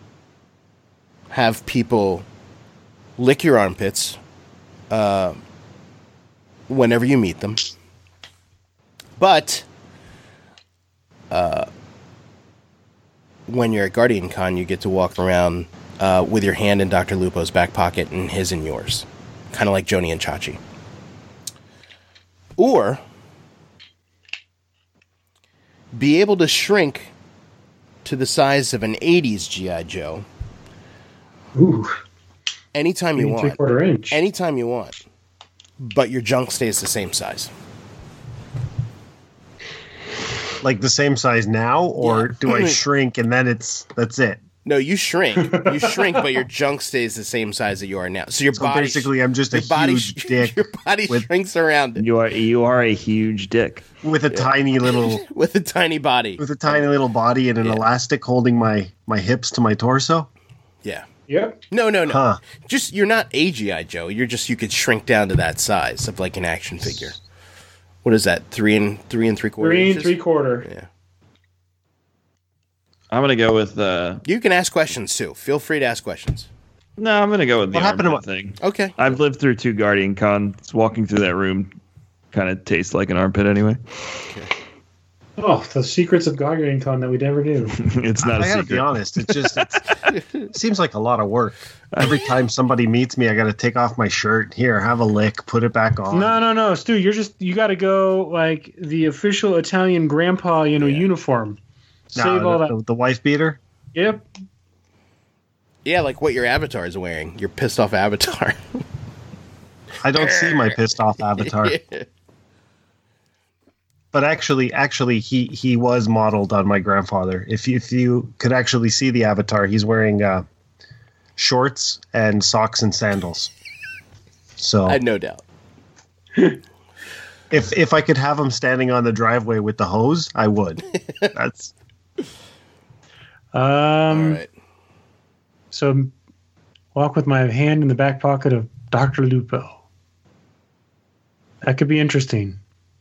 have people lick your armpits uh, whenever you meet them, but uh, when you're at Guardian Con, you get to walk around uh, with your hand in Doctor Lupo's back pocket and his in yours, kind of like Joni and Chachi? Or be able to shrink to the size of an eighties G I. Joe Ooh, anytime you three want. quarter inch. Anytime you want. But your junk stays the same size. Like the same size now, or Yeah. do I shrink and then it's that's it? No, you shrink. You shrink, but your junk stays the same size that you are now. So your So body basically, I'm just a your body huge sh- dick Your body with- shrinks around it You are you are a huge dick. with a tiny little with a tiny body. with a tiny little body and an Yeah. elastic holding my my hips to my torso. Yeah. Yep. No, no, no. Huh. Just you're not a G I. Joe. You're just you could shrink down to that size of like an action figure. What is that? Three and three and three quarter Three and inches? three quarter. Yeah. I'm gonna go with uh You can ask questions too. Feel free to ask questions. no, I'm gonna go with the What happened to armpit my- thing. Okay. I've lived through two Guardian Cons. Walking through that room kind of tastes like an armpit anyway. Oh, the secrets of Guardian Con that we never knew. It's not I a gotta secret. be honest. It's just it's, it seems like a lot of work. Every time somebody meets me, I got to take off my shirt. Here, have a lick. Put it back on. No, no, no, Stu. You're just you got to go like the official Italian grandpa, you know, uniform. No, Save all the, that. the, the wife beater. Yep. Yeah, like what your avatar is wearing. Your pissed off avatar. I don't see my pissed off avatar. But actually, actually, he he was modeled on my grandfather. If you, if you could actually see the avatar, he's wearing uh, shorts and socks and sandals. So I had no doubt. if if I could have him standing on the driveway with the hose, I would. That's Um. All right. So, walk with my hand in the back pocket of Doctor Lupo. That could be interesting.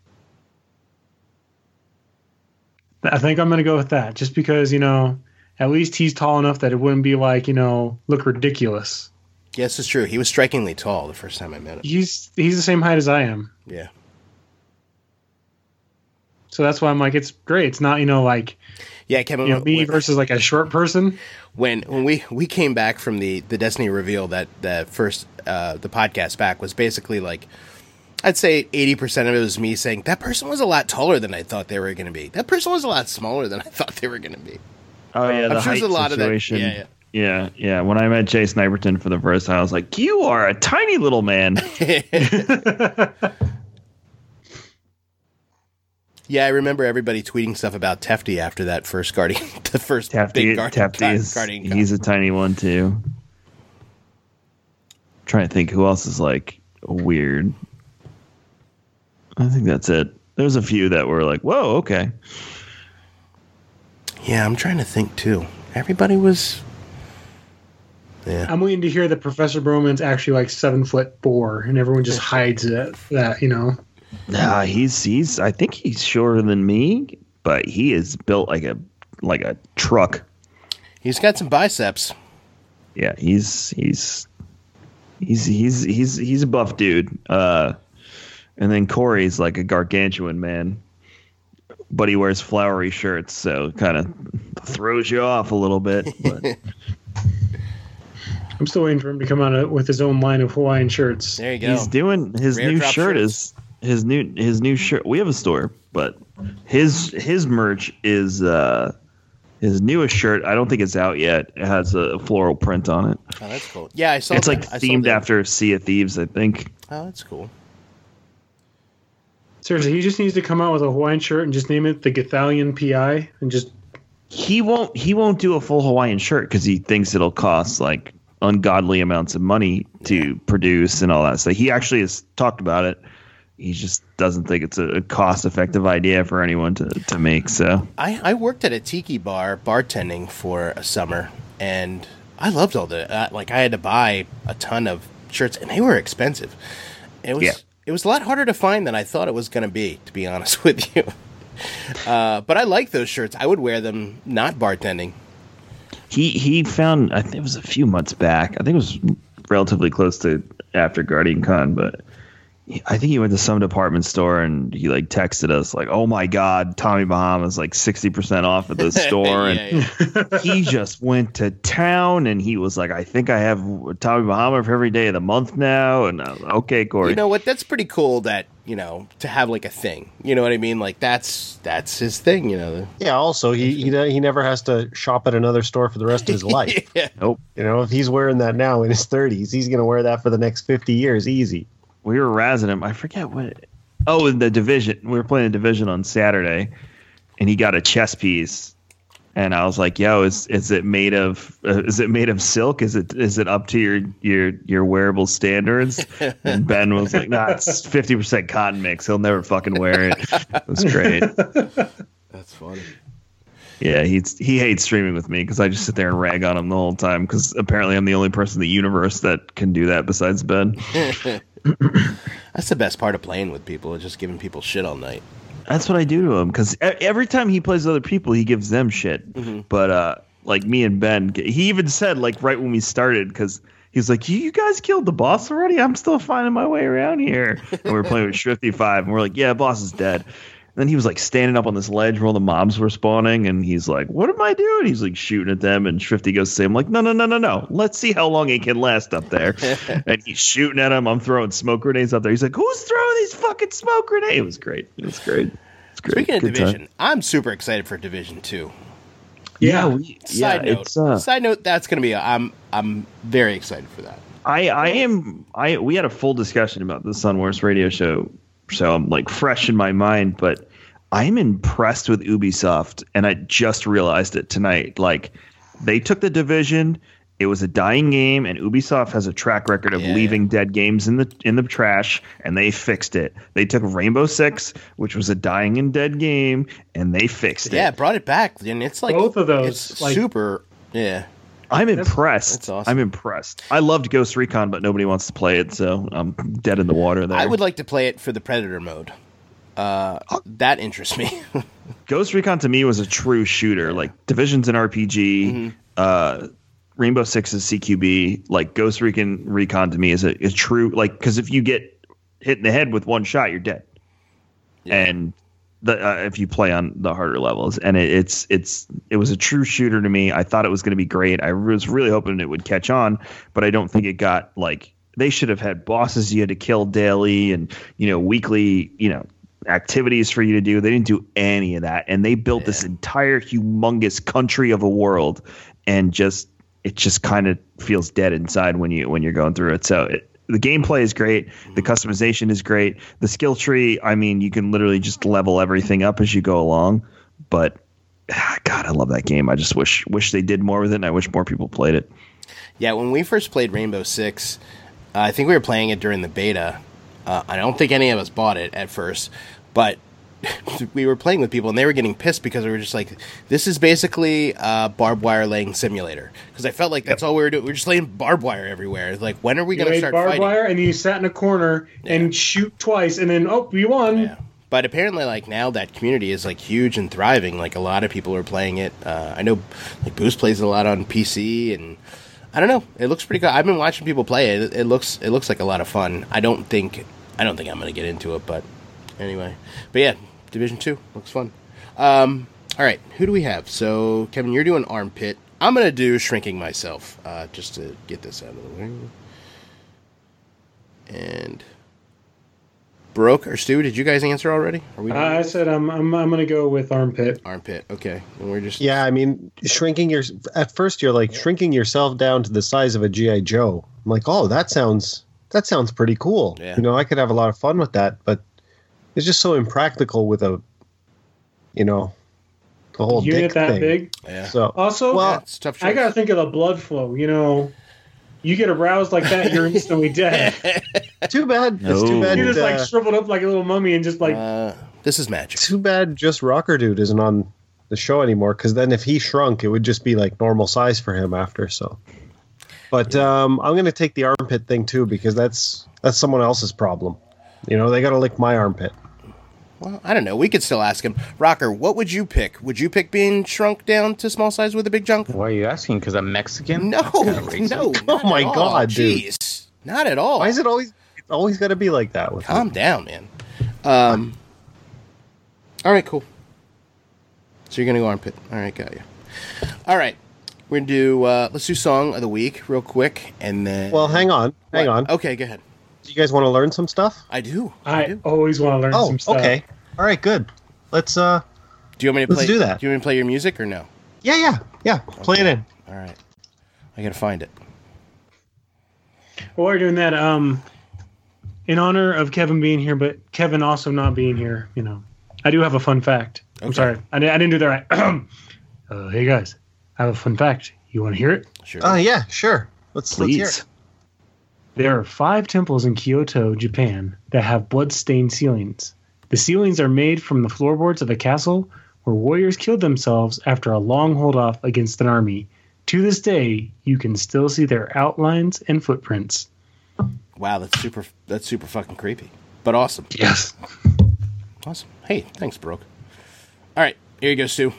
I think I'm going to go with that, just because, you know, at least he's tall enough that it wouldn't be like, you know, look ridiculous. Yes, it's true. He was strikingly tall the first time I met him. He's he's the same height as I am. Yeah. So that's why I'm like, it's great. It's not, you know, like, Yeah, Kevin. you know, me when, versus like a short person. when when we we came back from the the Destiny reveal, that that first uh, the podcast back was basically like, I'd say eighty percent of it was me saying that person was a lot taller than I thought they were going to be. That person was a lot smaller than I thought they were going to be. Oh yeah, the I'm sure height there's a lot situation. of that. Yeah, Yeah, yeah. When I met Jay Sniperton for the first time, I was like, "You are a tiny little man." Yeah, I remember everybody tweeting stuff about Tefty after that first Guardian, the first big Tefty, Guardian, Tefty is Guardian Con. he's a tiny one too. trying to think who else is like weird. I think that's it. There's a few that were like, "Whoa, okay." Yeah, I'm trying to think too. Everybody was. Yeah. I'm waiting to hear that Professor Broman's actually like seven foot four, and everyone just hides that. That you know. Nah, he's he's. I think he's shorter than me, but he is built like a like a truck. He's got some biceps. Yeah, he's he's he's he's he's he's a buff dude. Uh, and then Corey's like a gargantuan man, but he wears flowery shirts, so kind of throws you off a little bit. But I'm still waiting for him to come out with his own line of Hawaiian shirts. There you go. he's doing his Rare new drop shirt shirts. is his new his new shirt. We have a store, but his his merch is uh, his newest shirt. I don't think it's out yet. It has a floral print on it. Oh, that's cool. Yeah, I saw It's that. like I saw themed that. after Sea of Thieves, I think. Oh, that's cool. Seriously, he just needs to come out with a Hawaiian shirt and just name it the Gathalion P I and just He won't he won't do a full Hawaiian shirt because he thinks it'll cost like ungodly amounts of money to produce and all that. So he actually has talked about it. He just doesn't think it's a cost effective idea for anyone to, to make. So I, I worked at a tiki bar bartending for a summer, and I loved all the uh, like. I had to buy a ton of shirts, and they were expensive. It was Yeah. it was a lot harder to find than I thought it was going to be, to be honest with you. Uh, but I like those shirts. I would wear them not bartending. he he found I think it was a few months back. I think it was relatively close to after Guardian Con, but I think he went to some department store and he like texted us like, "Oh my God, Tommy Bahama's like sixty percent off at the store," Yeah, and yeah. he just went to town. And he was like, "I think I have Tommy Bahama for every day of the month now." And I was like, "Okay, Corey." You know what? That's pretty cool. That you know to have like a thing. You know what I mean? Like that's that's his thing. You know. Yeah. Also, he he he never has to shop at another store for the rest of his life. Yeah. Nope. You know, if he's wearing that now in his thirties, he's going to wear that for the next fifty years, easy. We were razzing him. I forget what. Oh, in the division. We were playing a division on Saturday, and he got a chess piece. And I was like, "Yo, is is it made of uh, is it made of silk? Is it is it up to your your your wearable standards?" And Ben was like, "Nah, it's fifty percent cotton mix. He'll never fucking wear it." It was great. That's funny. Yeah, he's he hates streaming with me because I just sit there and rag on him the whole time because apparently I'm the only person in the universe that can do that besides Ben. That's the best part of playing with people, is just giving people shit all night. That's what I do to him because every time he plays with other people, he gives them shit. Mm-hmm. But uh, like me and Ben, he even said like right when we started because he's like, "You, you guys killed the boss already? I'm still finding my way around here." And we were playing with Shrifty Five, and we're like, "Yeah, boss is dead." And then he was like standing up on this ledge where all the mobs were spawning, and he's like, "What am I doing?" He's like shooting at them, and Shrifty goes to say, "I'm like, no, no, no, no, no. Let's see how long it can last up there." And he's shooting at him. I'm throwing smoke grenades up there. He's like, "Who's throwing these fucking smoke grenades?" It was great. It was great. It's great. Speaking of Good Division, time. I'm super excited for Division Two. yeah. we, Side yeah, note, it's uh, side note, that's going to be. A, I'm I'm very excited for that. I I am I we had a full discussion about the Sunworst radio show, so I'm like fresh in my mind, but I'm impressed with Ubisoft, and I just realized it tonight. Like, they took the Division, it was a dying game, and Ubisoft has a track record of Yeah. leaving dead games in the in the trash, and they fixed it. They took Rainbow Six, which was a dying and dead game, and they fixed Yeah, it. it brought it back, and it's like Both of those, It's like- super. Yeah, I'm impressed. that's awesome. I'm impressed. I loved Ghost Recon, but nobody wants to play it, so I'm dead in the water there. I would like to play it for the Predator mode. Uh, that interests me. Ghost Recon to me was a true shooter. Like Division's an R P G, Mm-hmm. uh, Rainbow Six is C Q B. Like Ghost Recon Recon to me is a, a true like because if you get hit in the head with one shot, you're dead. Yeah. And the, uh, if you play on the harder levels, and it, it's it's it was a true shooter to me. I thought it was going to be great. I was really hoping it would catch on, but I don't think it got like they should have had bosses you had to kill daily and you know weekly you know. activities for you to do. They didn't do any of that, and they built this entire humongous country of a world, and just it just kind of feels dead inside when you when you're going through it. So it, the gameplay is great, the customization is great, the skill tree. I mean, you can literally just level everything up as you go along. But ah, God, I love that game. I just wish wish they did more with it, and I wish more people played it. Yeah, when we first played Rainbow Six, uh, I think we were playing it during the beta. Uh, I don't think any of us bought it at first, but we were playing with people, and they were getting pissed because we were just like, "This is basically a barbed wire laying simulator." Because I felt like that's all we were doing. We were just laying barbed wire everywhere. It's like, when are we going to start barbed fighting? wire, and then you sat in a corner Yeah. and shoot twice, and then oh, you won. Yeah. But apparently, like, now that community is like huge and thriving. Like, a lot of people are playing it. Uh, I know, like, Boost plays a lot on P C, and I don't know. It looks pretty good. I've been watching people play it. It, it looks it looks like a lot of fun. I don't think I don't think I'm going to get into it, but anyway. But yeah, Division Two looks fun. Um, all right, who do we have? So, Kevin, you're doing Armpit. I'm going to do Shrinking Myself, uh, just to get this out of the way. And Baroque or Stu, did you guys answer already? Are we Uh, I said I'm I'm I'm gonna go with Armpit. Armpit? Okay, and we're just Yeah, I mean, shrinking your at first you're like shrinking yourself down to the size of a G I Joe. I'm like, oh, that sounds that sounds pretty cool. Yeah. You know, I could have a lot of fun with that, but it's just so impractical with a, you know, the whole Unit dick that thing. big. yeah. So Also, Well, Yeah, it's a tough choice. I gotta think of the blood flow. You know, you get aroused like that, you're instantly dead. too bad. It's too No. bad. You're just like uh, shriveled up like a little mummy and just like uh, this is magic. too bad. Just Rocker Dude isn't on the show anymore. Because then, if he shrunk, it would just be like normal size for him after. So, but um, I'm gonna take the armpit thing too because that's that's someone else's problem. You know, they got to lick my armpit. Well, I don't know. We could still ask him. Rocker, what would you pick? Would you pick being shrunk down to small size with a big junk? Why are you asking? Because I'm Mexican? No, That's kinda no. racist. not Oh my at all. God, dude. Jeez, not at all. Why is it always it's always got to be like that with Calm me? down, man. Um. All right, cool. So you're gonna go Armpit. All right, got you. All right, we're gonna do. Uh, let's do song of the week real quick, and then. Well, hang on, hang What? on. Okay, go ahead. Do you guys want to learn some stuff? I do. I always want to learn Oh, some stuff. okay. All right, good. Let's uh, Do you want me to Let's play? do that. Do you want me to play your music or no? yeah, yeah, yeah. Play it in. All right. I gotta find it. While we're doing that, um, in honor of Kevin being here, but Kevin also not being here, you know, I do have a fun fact. I'm Okay. sorry, I, di- I didn't do that right. uh, hey guys, I have a fun fact. You want to hear it? Sure. Oh, yeah, sure. Let's let's hear Please. it. There are five temples in Kyoto, Japan, that have blood-stained ceilings. The ceilings are made from the floorboards of a castle where warriors killed themselves after a long hold-off against an army. To this day, you can still see their outlines and footprints. Wow, that's super. That's super fucking creepy, but awesome. Yes. Awesome. Hey, thanks, Brooke. All right, here you go, Stu.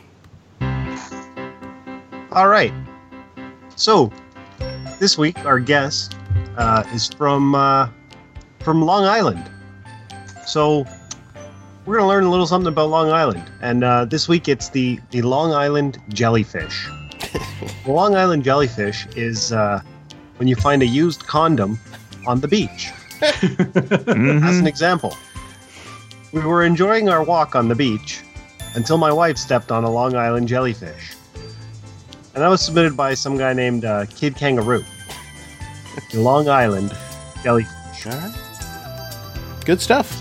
All right. So, this week our guest uh, is from uh, from Long Island. So, we're gonna learn a little something about Long Island, and uh, this week it's the the Long Island jellyfish. The Long Island jellyfish is uh, when you find a used condom on the beach. As an example, we were enjoying our walk on the beach until my wife stepped on a Long Island jellyfish. And that was submitted by some guy named uh, Kid Kangaroo. The Long Island jellyfish. All right. Good stuff.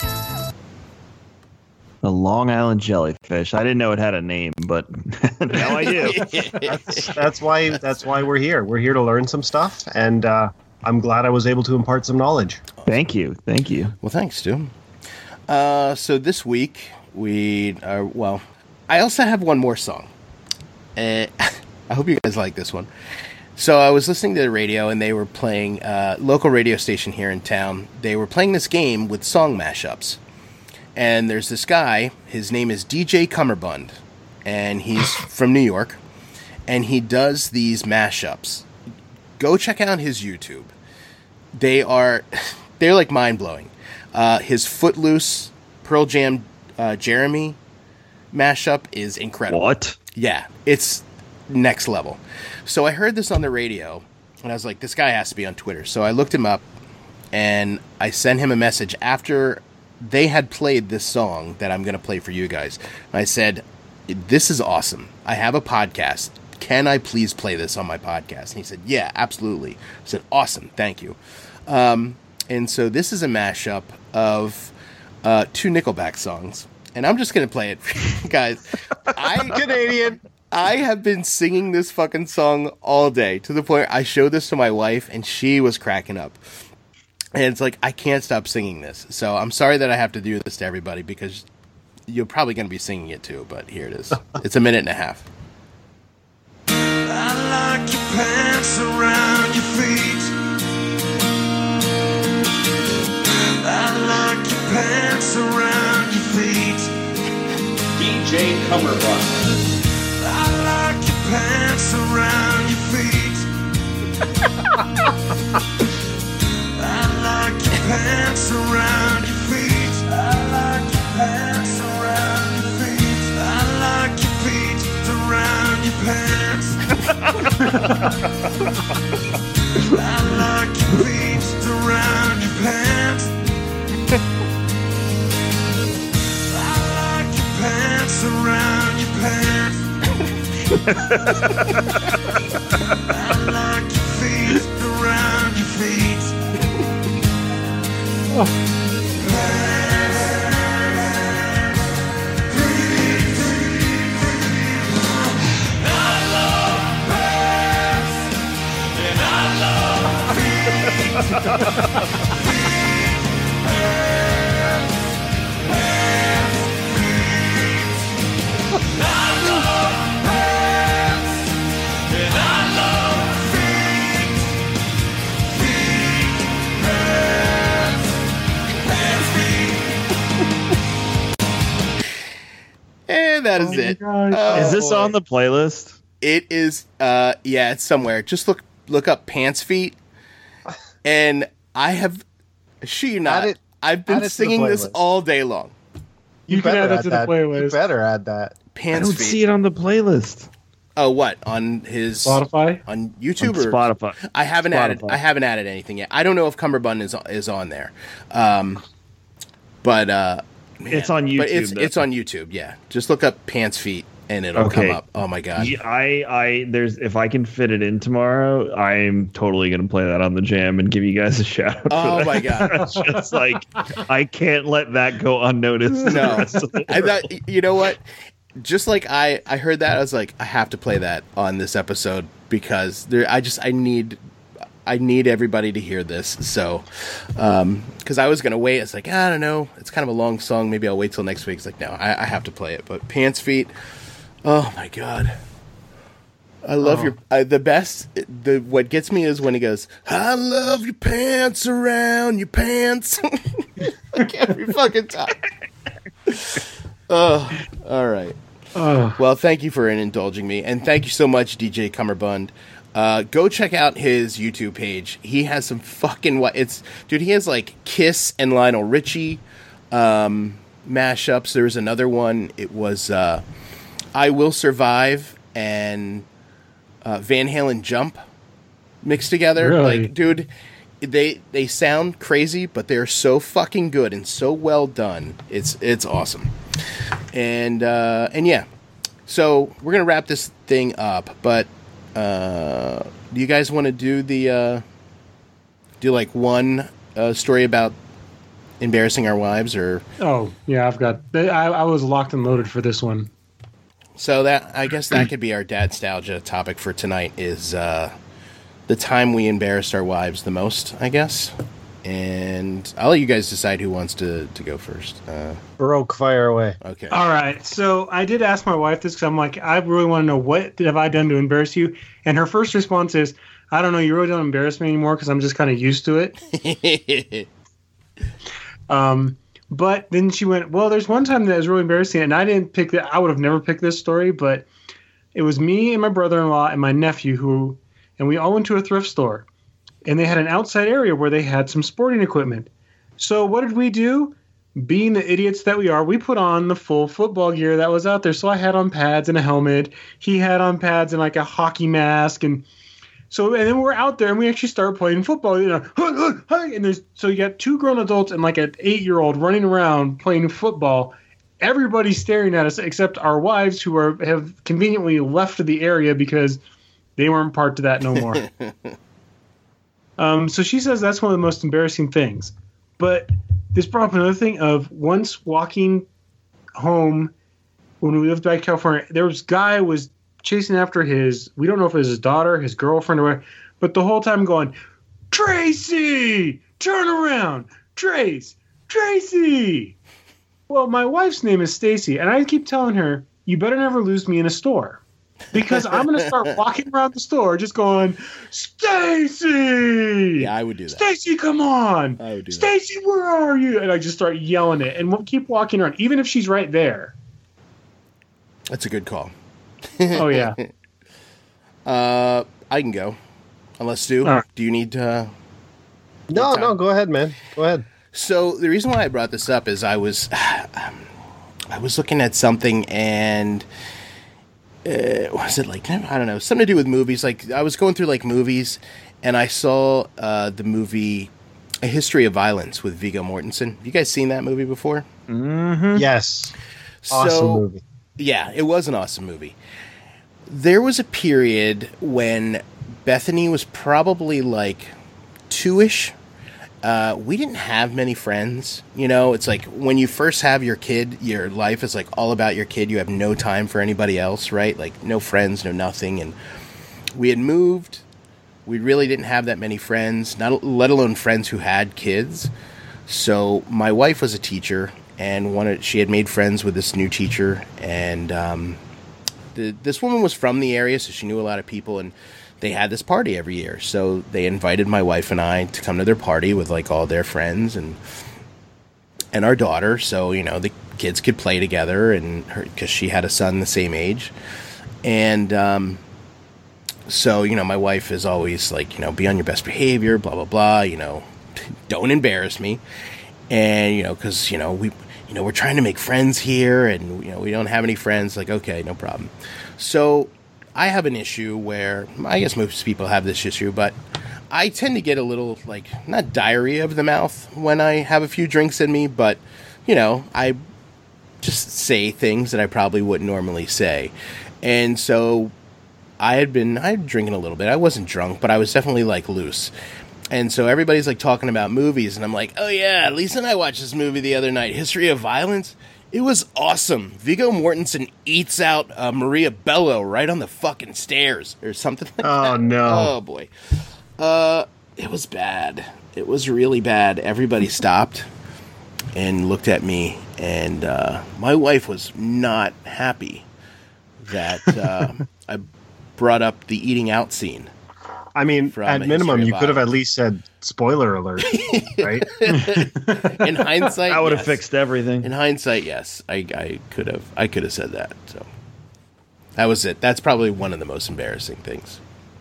The Long Island jellyfish. I didn't know it had a name, but now I do. That's, that's why that's why we're here. We're here to learn some stuff, and uh, I'm glad I was able to impart some knowledge. Thank you. Thank you. Well, thanks, Stu. Uh, so this week we are. Well, I also have one more song. Uh, I hope you guys like this one. So I was listening to the radio, and they were playing uh, local radio station here in town. They were playing this game with song mashups. And there's this guy, his name is D J Cummerbund, and he's from New York, and he does these mashups. Go check out his YouTube. They are, they're like mind-blowing. Uh, his Footloose Pearl Jam uh, Jeremy mashup is incredible. What? Yeah, it's next level. So I heard this on the radio, and I was like, this guy has to be on Twitter. So I looked him up, and I sent him a message after they had played this song that I'm going to play for you guys. And I said, this is awesome. I have a podcast. Can I please play this on my podcast? And he said, yeah, absolutely. I said, awesome. Thank you. Um, and so this is a mashup of uh, two Nickelback songs. And I'm just going to play it for you guys. I, Canadian. I have been singing this fucking song all day to the point I showed this to my wife and she was cracking up. And it's like, I can't stop singing this. So I'm sorry that I have to do this to everybody because you're probably going to be singing it too, but here it is. It's a minute and a half. I like your pants around your feet. I like your pants around your feet. D J Cumberbund. I like your pants around your feet. I like your pants around your feet. I like your pants around your feet. I like your feet around your pants. I like your feet around your pants. I like your pants around your pants. I like your feet around your feet. Oh. And that is Oh my it. gosh. Oh, Is this boy. on the playlist? It is. Uh, yeah, it's somewhere. Just look look up Pants Feet, and I have. She you not. Add it- I've add been it to the singing this playlist. all day long. You, can better add that add to the that. You playlist. better add that. I Pants don't Feet. see it on the playlist. Oh, what on his Spotify? on YouTube On or Spotify. I haven't added. Spotify. I haven't added anything yet. I don't know if Cumberbund is is on there, um, but uh, man, It's on YouTube, But it's though. it's on YouTube. Yeah, just look up Pants Feet and it'll Okay. come up. Oh my god. Yeah, I, I, there's, if I can fit it in tomorrow, I'm totally gonna play that on the jam and give you guys a shout out. Oh for my that. god. It's just like I can't let that go unnoticed. No, I thought, you know what? Just like I, I heard that, I was like, I have to play that on this episode because there, I just, I need, I need everybody to hear this. So, um, because I was gonna wait, it's like I don't know, it's kind of a long song. Maybe I'll wait till next week. It's like no, I, I have to play it. But Pants Feet, oh my god, I love Oh. your uh, the best. The what gets me is when he goes, I love your pants around your pants, like every fucking time. Oh, all right. Oh. Well, thank you for indulging me, and thank you so much, D J Cumberbund. Uh, go check out his YouTube page. He has some fucking what? It's dude. He has like Kiss and Lionel Richie um, mashups. There's another one. It was uh, I Will Survive and uh, Van Halen Jump mixed together. Really? Like, dude, they they sound crazy, but they're so fucking good and so well done. It's it's awesome. And uh, and yeah, so we're gonna wrap this thing up. But uh, do you guys want to do the uh, do like one uh, story about embarrassing our wives, or Oh, yeah, I've got. I, I was locked and loaded for this one. so that I guess that could be our dadstalgia topic for tonight is uh, the time we embarrassed our wives the most, I guess. And I'll let you guys decide who wants to, to go first. Uh, Baroque, fire away. okay. All right. So I did ask my wife this because I'm like, I really want to know what have I done to embarrass you? And her first response is, I don't know. You really don't embarrass me anymore because I'm just kind of used to it. Um, but then she went, well, there's one time that was really embarrassing, and I didn't pick that. I would have never picked this story, but it was me and my brother-in-law and my nephew who, and we all went to a thrift store, and they had an outside area where they had some sporting equipment. So what did we do? Being the idiots that we are, we put on the full football gear that was out there. So I had on pads and a helmet. He had on pads and like a hockey mask, and so, and then we're out there and we actually start playing football, you know, and there's, so you got two grown adults and like an eight year old running around playing football. Everybody's staring at us except our wives who are, have conveniently left the area because they weren't part of that no more. um, so she says that's one of the most embarrassing things, but this brought up another thing of once walking home when we lived back in California, there was a guy was chasing after his, we don't know if it was his daughter, his girlfriend, or whatever, but the whole time going, Tracy, turn around, Trace, Tracy. Well, my wife's name is Stacy, and I keep telling her, you better never lose me in a store. Because I'm going to start walking around the store just going, Stacy! Yeah, I would do that. Stacy, come on! I would do that. Stacy, where are you? And I just start yelling it, and we'll keep walking around, even if she's right there. That's a good call. Oh, yeah. Uh, I can go. Unless, Stu, right. do you need uh No, no, go ahead, man. Go ahead. So the reason why I brought this up is I was I was looking at something and uh, was it like I don't know, something to do with movies. Like I was going through like movies and I saw uh, the movie A History of Violence with Viggo Mortensen. Have you guys seen that movie before? Mm-hmm. Yes. Awesome so, movie. Yeah, it was an awesome movie. There was a period when Bethany was probably like two-ish. Uh, we didn't have many friends. You know, it's like when you first have your kid, your life is like all about your kid. You have no time for anybody else, right? Like no friends, no nothing. And we had moved. We really didn't have that many friends, not let alone friends who had kids. So my wife was a teacher, and one of, she had made friends with this new teacher. And um, the, this woman was from the area, so she knew a lot of people. And they had this party every year, so they invited my wife and I to come to their party with like all their friends and and our daughter. So you know the kids could play together, and her because she had a son the same age, and um, so you know my wife is always like you know be on your best behavior, blah blah blah. You know, don't embarrass me, and you know because you know we you know we're trying to make friends here, and you know we don't have any friends. Like okay, no problem. So. I have an issue where, I guess most people have this issue, but I tend to get a little, like, not diarrhea of the mouth when I have a few drinks in me, but, you know, I just say things that I probably wouldn't normally say. And so I had been, I had drinking a little bit. I wasn't drunk, but I was definitely, like, loose. And so everybody's, like, talking about movies, and I'm like, oh, yeah, Lisa and I watched this movie the other night, History of Violence. It was awesome. Viggo Mortensen eats out uh, Maria Bello right on the fucking stairs or something like oh, that. Oh, no. Oh, boy. Uh, it was bad. It was really bad. Everybody stopped and looked at me, and uh, my wife was not happy that uh, I brought up the eating out scene. I mean, at minimum, you could have at least said spoiler alert, right? In hindsight, I would have yes. fixed everything. In hindsight, yes, I, I could have. I could have said that. So that was it. That's probably one of the most embarrassing things.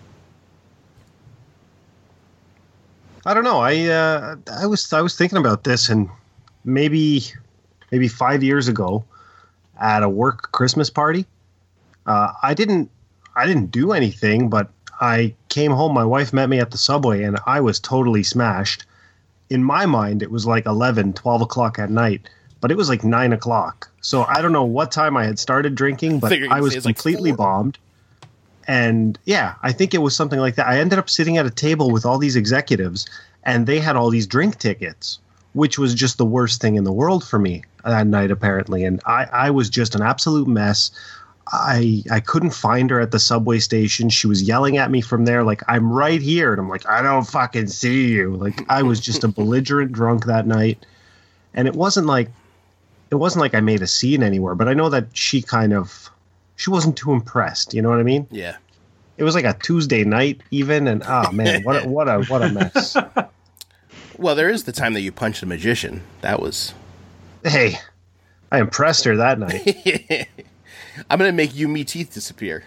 I don't know. I uh, I was I was thinking about this, and maybe maybe five years ago, at a work Christmas party, uh, I didn't I didn't do anything, but I came home, my wife met me at the subway, and I was totally smashed. In my mind, it was like eleven, twelve o'clock at night, but it was like nine o'clock. So I don't know what time I had started drinking, but I was completely like bombed. And yeah, I think it was something like that. I ended up sitting at a table with all these executives, and they had all these drink tickets, which was just the worst thing in the world for me that night, apparently. And I, I was just an absolute mess. I I couldn't find her at the subway station. She was yelling at me from there, like, I'm right here. And I'm like, I don't fucking see you. Like, I was just a belligerent drunk that night. And it wasn't like, it wasn't like I made a scene anywhere, but I know that she kind of, she wasn't too impressed. You know what I mean? Yeah. It was like a Tuesday night even. And oh man, what a, what a, what a mess. Well, there is the time that you punched a magician. That was. Hey, I impressed her that night. I'm going to make you me teeth disappear.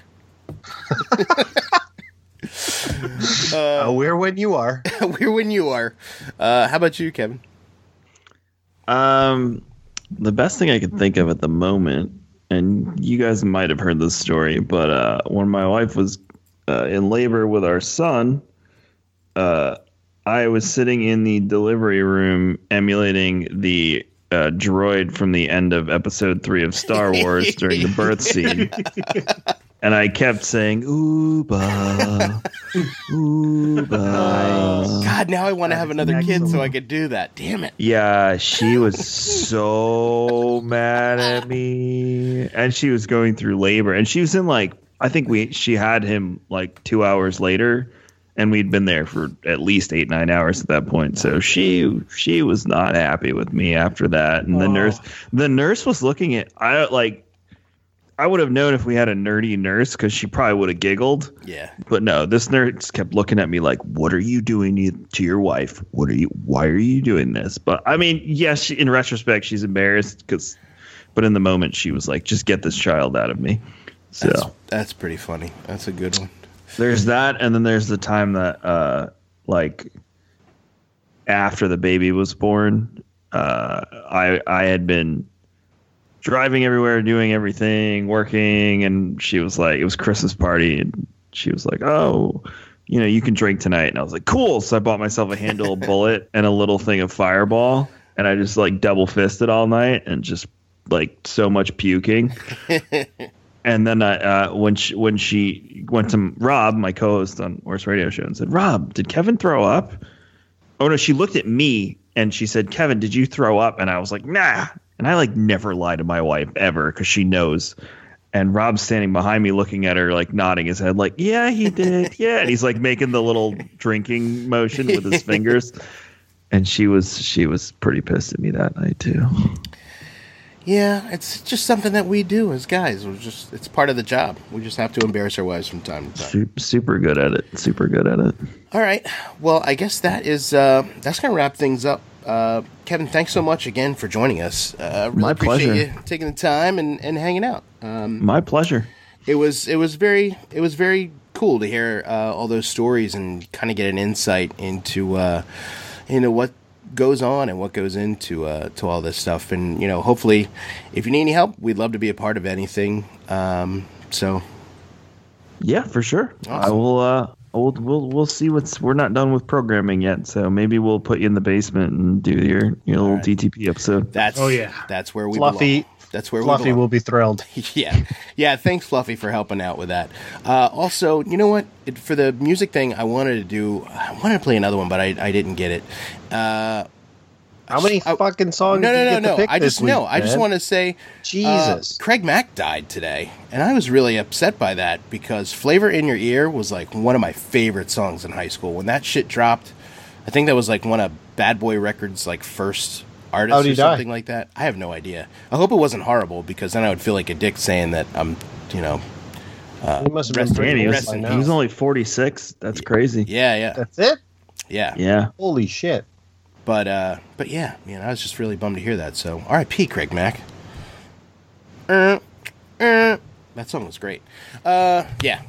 uh, where when you are. Where when you are. Uh, how about you, Kevin? Um, the best thing I could think of at the moment, and you guys might have heard this story, but uh, when my wife was uh, in labor with our son, uh, I was sitting in the delivery room emulating the Uh, droid from the end of episode three of Star Wars during the birth scene. And I kept saying, Ooba, Ooba. God, now I want to have another kid so I could do that. Damn it. Yeah, she was so mad at me. And she was going through labor. And she was in like, I think we she had him like two hours later. and we'd been there for at least eight nine hours at that point. So she she was not happy with me after that. And the Oh. nurse the nurse was looking at I like I would have known if we had a nerdy nurse because she probably would have giggled. Yeah. But no, this nurse kept looking at me like, "What are you doing to your wife? What are you? Why are you doing this?" But I mean, yes, she, in retrospect, she's embarrassed because, but in the moment, she was like, "Just get this child out of me." So That's, that's pretty funny. That's a good one. there's that, and then there's the time that, uh, like, after the baby was born, uh, I I had been driving everywhere, doing everything, working, and she was like, it was Christmas party, and she was like, "Oh, you know, you can drink tonight." And I was like, "Cool." So I bought myself a handle of bullet and a little thing of Fireball, and I just like double fisted all night and just like so much puking. And then I, uh, when she when she went to Rob, my co-host on Worst Radio Show, and said, "Rob, did Kevin throw up?" Oh no, she looked at me and she said, "Kevin, did you throw up?" And I was like, "Nah." And I like never lie to my wife ever because she knows. And Rob's standing behind me looking at her, like nodding his head like, "Yeah, he did. Yeah." And he's like making the little drinking motion with his fingers. And she was she was pretty pissed at me that night too. Yeah, it's just something that we do as guys. We're just it's part of the job. We just have to embarrass our wives from time to time. Super, super good at it. Super good at it. All right. Well, I guess that is uh, that's gonna wrap things up. Uh, Kevin, thanks so much again for joining us. Uh, really My appreciate pleasure. you taking the time and, and hanging out. Um, My pleasure. it was it was very it was very cool to hear uh, all those stories and kind of get an insight into uh, into what goes on and what goes into uh, to all this stuff. And you know, hopefully, if you need any help, we'd love to be a part of anything. Um, so Yeah, for sure. I Awesome. will. Uh, we'll, we'll we'll see what's. We're not done with programming yet, so maybe we'll put you in the basement and do your your little right. D T P episode. that's Oh, yeah. that's where we Fluffy- belong. That's where Fluffy we belong. will be thrilled. Yeah, yeah. Thanks, Fluffy, for helping out with that. Uh, also, you know what? It, for the music thing, I wanted to do. I wanted to play another one, but I, I didn't get it. Uh, How many I- fucking songs no, did you no, no, get to no. pick I this just no. week, I just man? want to say, Jesus. uh, Craig Mack died today, and I was really upset by that because "Flavor in Your Ear" was like one of my favorite songs in high school. When that shit dropped, I think that was like one of Bad Boy Records' like first artists How'd or he die? something like that. I have no idea. I hope it wasn't horrible because then I would feel like a dick saying that I'm, you know, He must have been rest- pretty Damn, he old was, by in now. he was only forty-six. That's crazy. yeah, yeah, That's it? yeah. Yeah. Holy shit. But uh, but yeah, man, I was just really bummed to hear that. So R I P Craig Mack. Uh, uh, that song was great. Uh, yeah.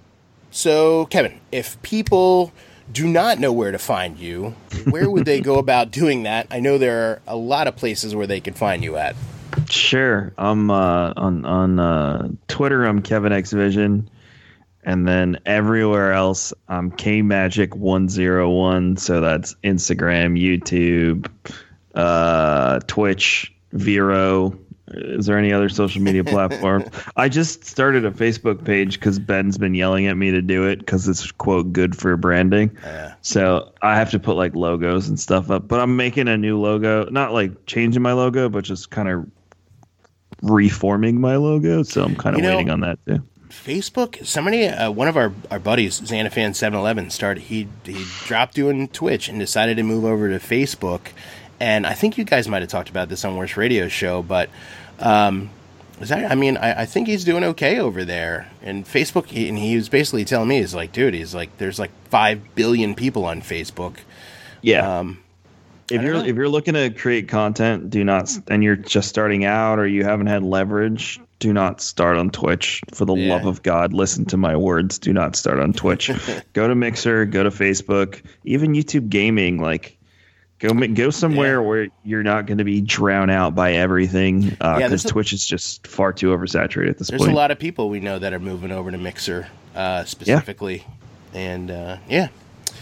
So Kevin, if people do not know where to find you, where would they go about doing that? I know there are a lot of places where they can find you at. Sure. I'm uh, on on uh, Twitter. I'm Kevin X Vision, and then everywhere else I'm K Magic one oh one. So that's Instagram, YouTube, uh, Twitch, Vero. Is there any other social media platform? I just started a Facebook page because Ben's been yelling at me to do it because it's quote good for branding. Yeah. So I have to put like logos and stuff up. But I'm making a new logo, not like changing my logo, but just kind of reforming my logo. So I'm kind of You know- waiting on that too. Facebook. Somebody, uh, one of our, our buddies, Xanafan seven eleven, started. He he dropped doing Twitch and decided to move over to Facebook. And I think you guys might have talked about this on Worst Radio Show, but um, is that? I mean, I, I think he's doing okay over there. And Facebook, he, and he was basically telling me, he's like, dude, he's like, there's like five billion people on Facebook. Yeah. Um, if I you're don't know. if you're looking to create content, do not, and you're just starting out or you haven't had leverage, do not start on Twitch. For the Yeah. love of God, listen to my words. Do not start on Twitch. Go to Mixer, go to Facebook, even YouTube Gaming. Like, go ma- go somewhere Yeah. where you're not going to be drowned out by everything. Because Yeah, there's a- Twitch is just far too oversaturated at this there's point. a lot of people we know that are moving over to Mixer uh, specifically. And uh, yeah.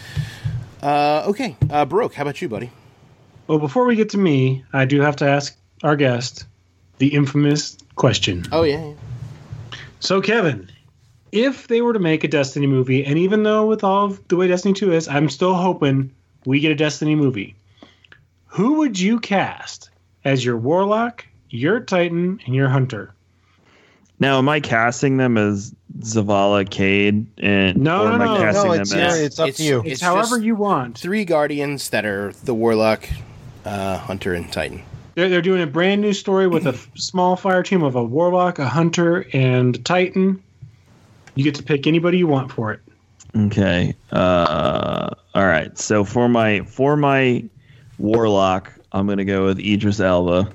Uh, okay. Uh, Baroque, how about you, buddy? Well, before we get to me, I do have to ask our guest the infamous question. Oh, yeah. yeah. So, Kevin, if they were to make a Destiny movie, and even though with all of the way Destiny two is, I'm still hoping we get a Destiny movie, who would you cast as your Warlock, your Titan, and your Hunter? Now, am I casting them as Zavala, Cade, and No, or no, am I no. casting No, them it's, as? yeah, it's up It's- to you. It's, It's however just- you want. Three guardians that are the Warlock, uh, Hunter, and Titan. They're, they're doing a brand new story with a f- small fire team of a Warlock, a Hunter, and a Titan. You get to pick anybody you want for it. Okay. Uh, all right. So for my for my Warlock, I'm gonna go with Idris Elba.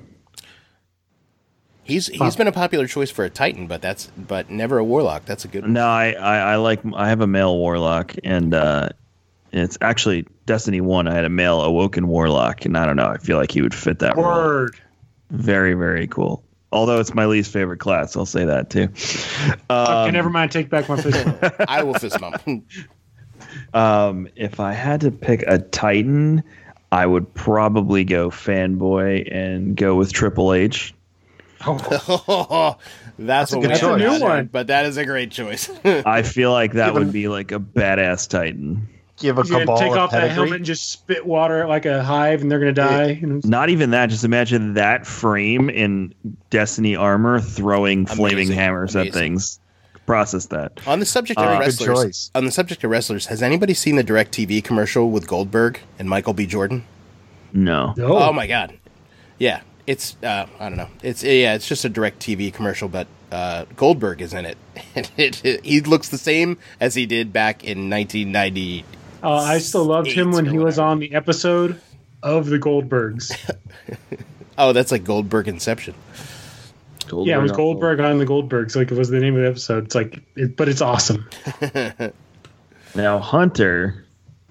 He's he's been a popular choice for a Titan, but that's but never a Warlock. That's a good one. No, I, I, I like I have a male Warlock, and uh, it's actually Destiny One. I had a male Awoken Warlock, and I don't know. I feel like he would fit that role. Word. Very very cool. Although it's my least favorite class, I'll say that too. Okay, Um, never mind. Take back my fist bump. I will fist bump. um, if I had to pick a Titan, I would probably go fanboy and go with Triple H. Oh, That's, a what good we choice. have That's a new out there, one. but that is a great choice. I feel like that Given- would be like a badass Titan. Give a you're cabal gonna take of off that pedigree. helmet and just spit water like a hive, and they're gonna die. You know? Not even that. Just imagine that frame in Destiny armor throwing flaming Amazing. hammers Amazing. at things. Process that. on the subject of Uh, good wrestlers, choice. on the subject of wrestlers, has anybody seen the DirecTV commercial with Goldberg and Michael B. Jordan? No. No. Oh my god, yeah, it's uh, I don't know, it's yeah, it's just a DirecTV commercial, but uh, Goldberg is in it, and it, it, he looks the same as he did back in nineteen ninety. Uh, I still loved him Eight when or he was whatever. on the episode of the Goldbergs. Oh, that's like Goldberg Inception. Yeah, it was Goldberg on the Goldbergs. Like it was the name of the episode. It's like, it, but it's awesome. Now Hunter.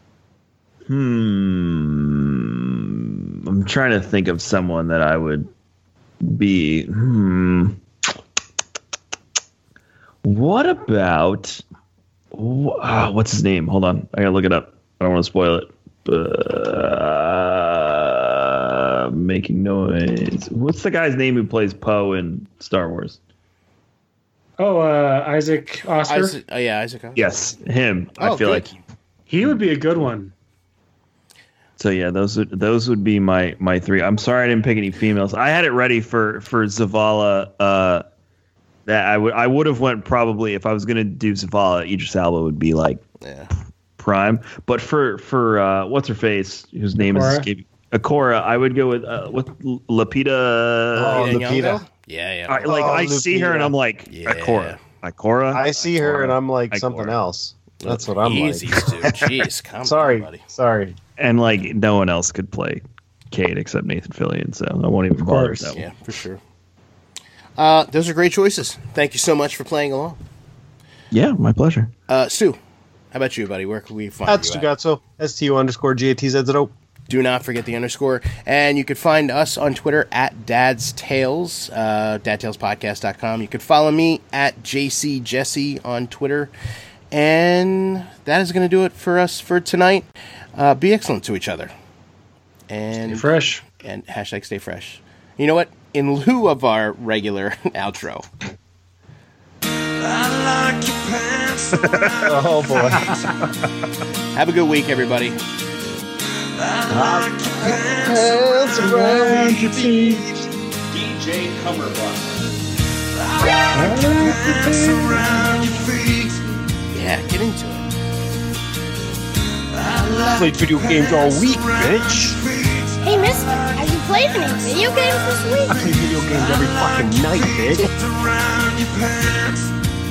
Hmm. I'm trying to think of someone that I would be. Hmm. What about? wh- ah, what's his name? Hold on, I gotta look it up. I don't want to spoil it. Uh, making noise. What's the guy's name who plays Poe in Star Wars? Oh, uh, Isaac Oscar. Isaac, oh yeah, Isaac. Oscar. Yes, him. I Oh, feel good. like. He would be a good one. So yeah, those would those would be my my three. I'm sorry I didn't pick any females. I had it ready for for Zavala. Uh, that I would I would have went probably if I was gonna do Zavala. Idris Elba would be like Yeah. prime. But for for uh, what's her face, whose name is Akora? escaping, Akora, I would go with uh, with Lapita. Oh, Lupita Lupita. Nyong'o? Yeah, yeah. I, like Oh, I see her and Lupita. I'm like Yeah. Akora, Akora. I see her and I'm like Ikora. something else. That's what I'm Easy, like. Stu. Jeez, come Sorry, on, buddy. sorry. and like no one else could play Cade except Nathan Fillion, so I won't even bother with course. that one. Yeah, for sure. Uh, those are great choices. Thank you so much for playing along. Yeah, my pleasure. Uh, Stu, how about you, buddy? Where can we find That's you at? Stugazzo. S T U underscore G A T Z Z O. Do not forget the underscore. And you can find us on Twitter at Dad's Tales, uh, dad tales podcast dot com. You can follow me at J C Jesse on Twitter. And that is going to do it for us for tonight. Uh, be excellent to each other. And Stay fresh. And hashtag stay fresh. You know what? In lieu of our regular outro, I like your pants around Oh boy. have a good week, everybody. I like your pants around your feet. D J Cumberbund. I like your pants around your feet. Yeah, get into it. Played video games all week, bitch. Hey, mister, have you played any video games this week? I play video games every fucking night, bitch. Around your pants.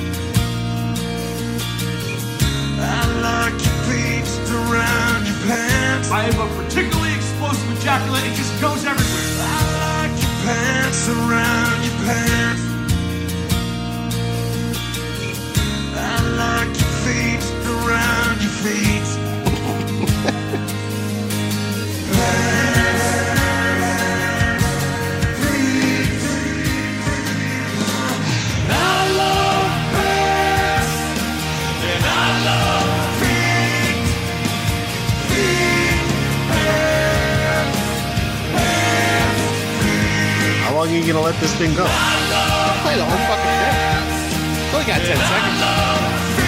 I like your feet around your pants. I have a particularly explosive ejaculate. It just goes everywhere. I like your pants around your pants. I like your feet around your feet. I love pants, and I love feet. Feet, pants, pants. How long are you gonna let this thing go? Play the whole fucking thing. Only got ten seconds.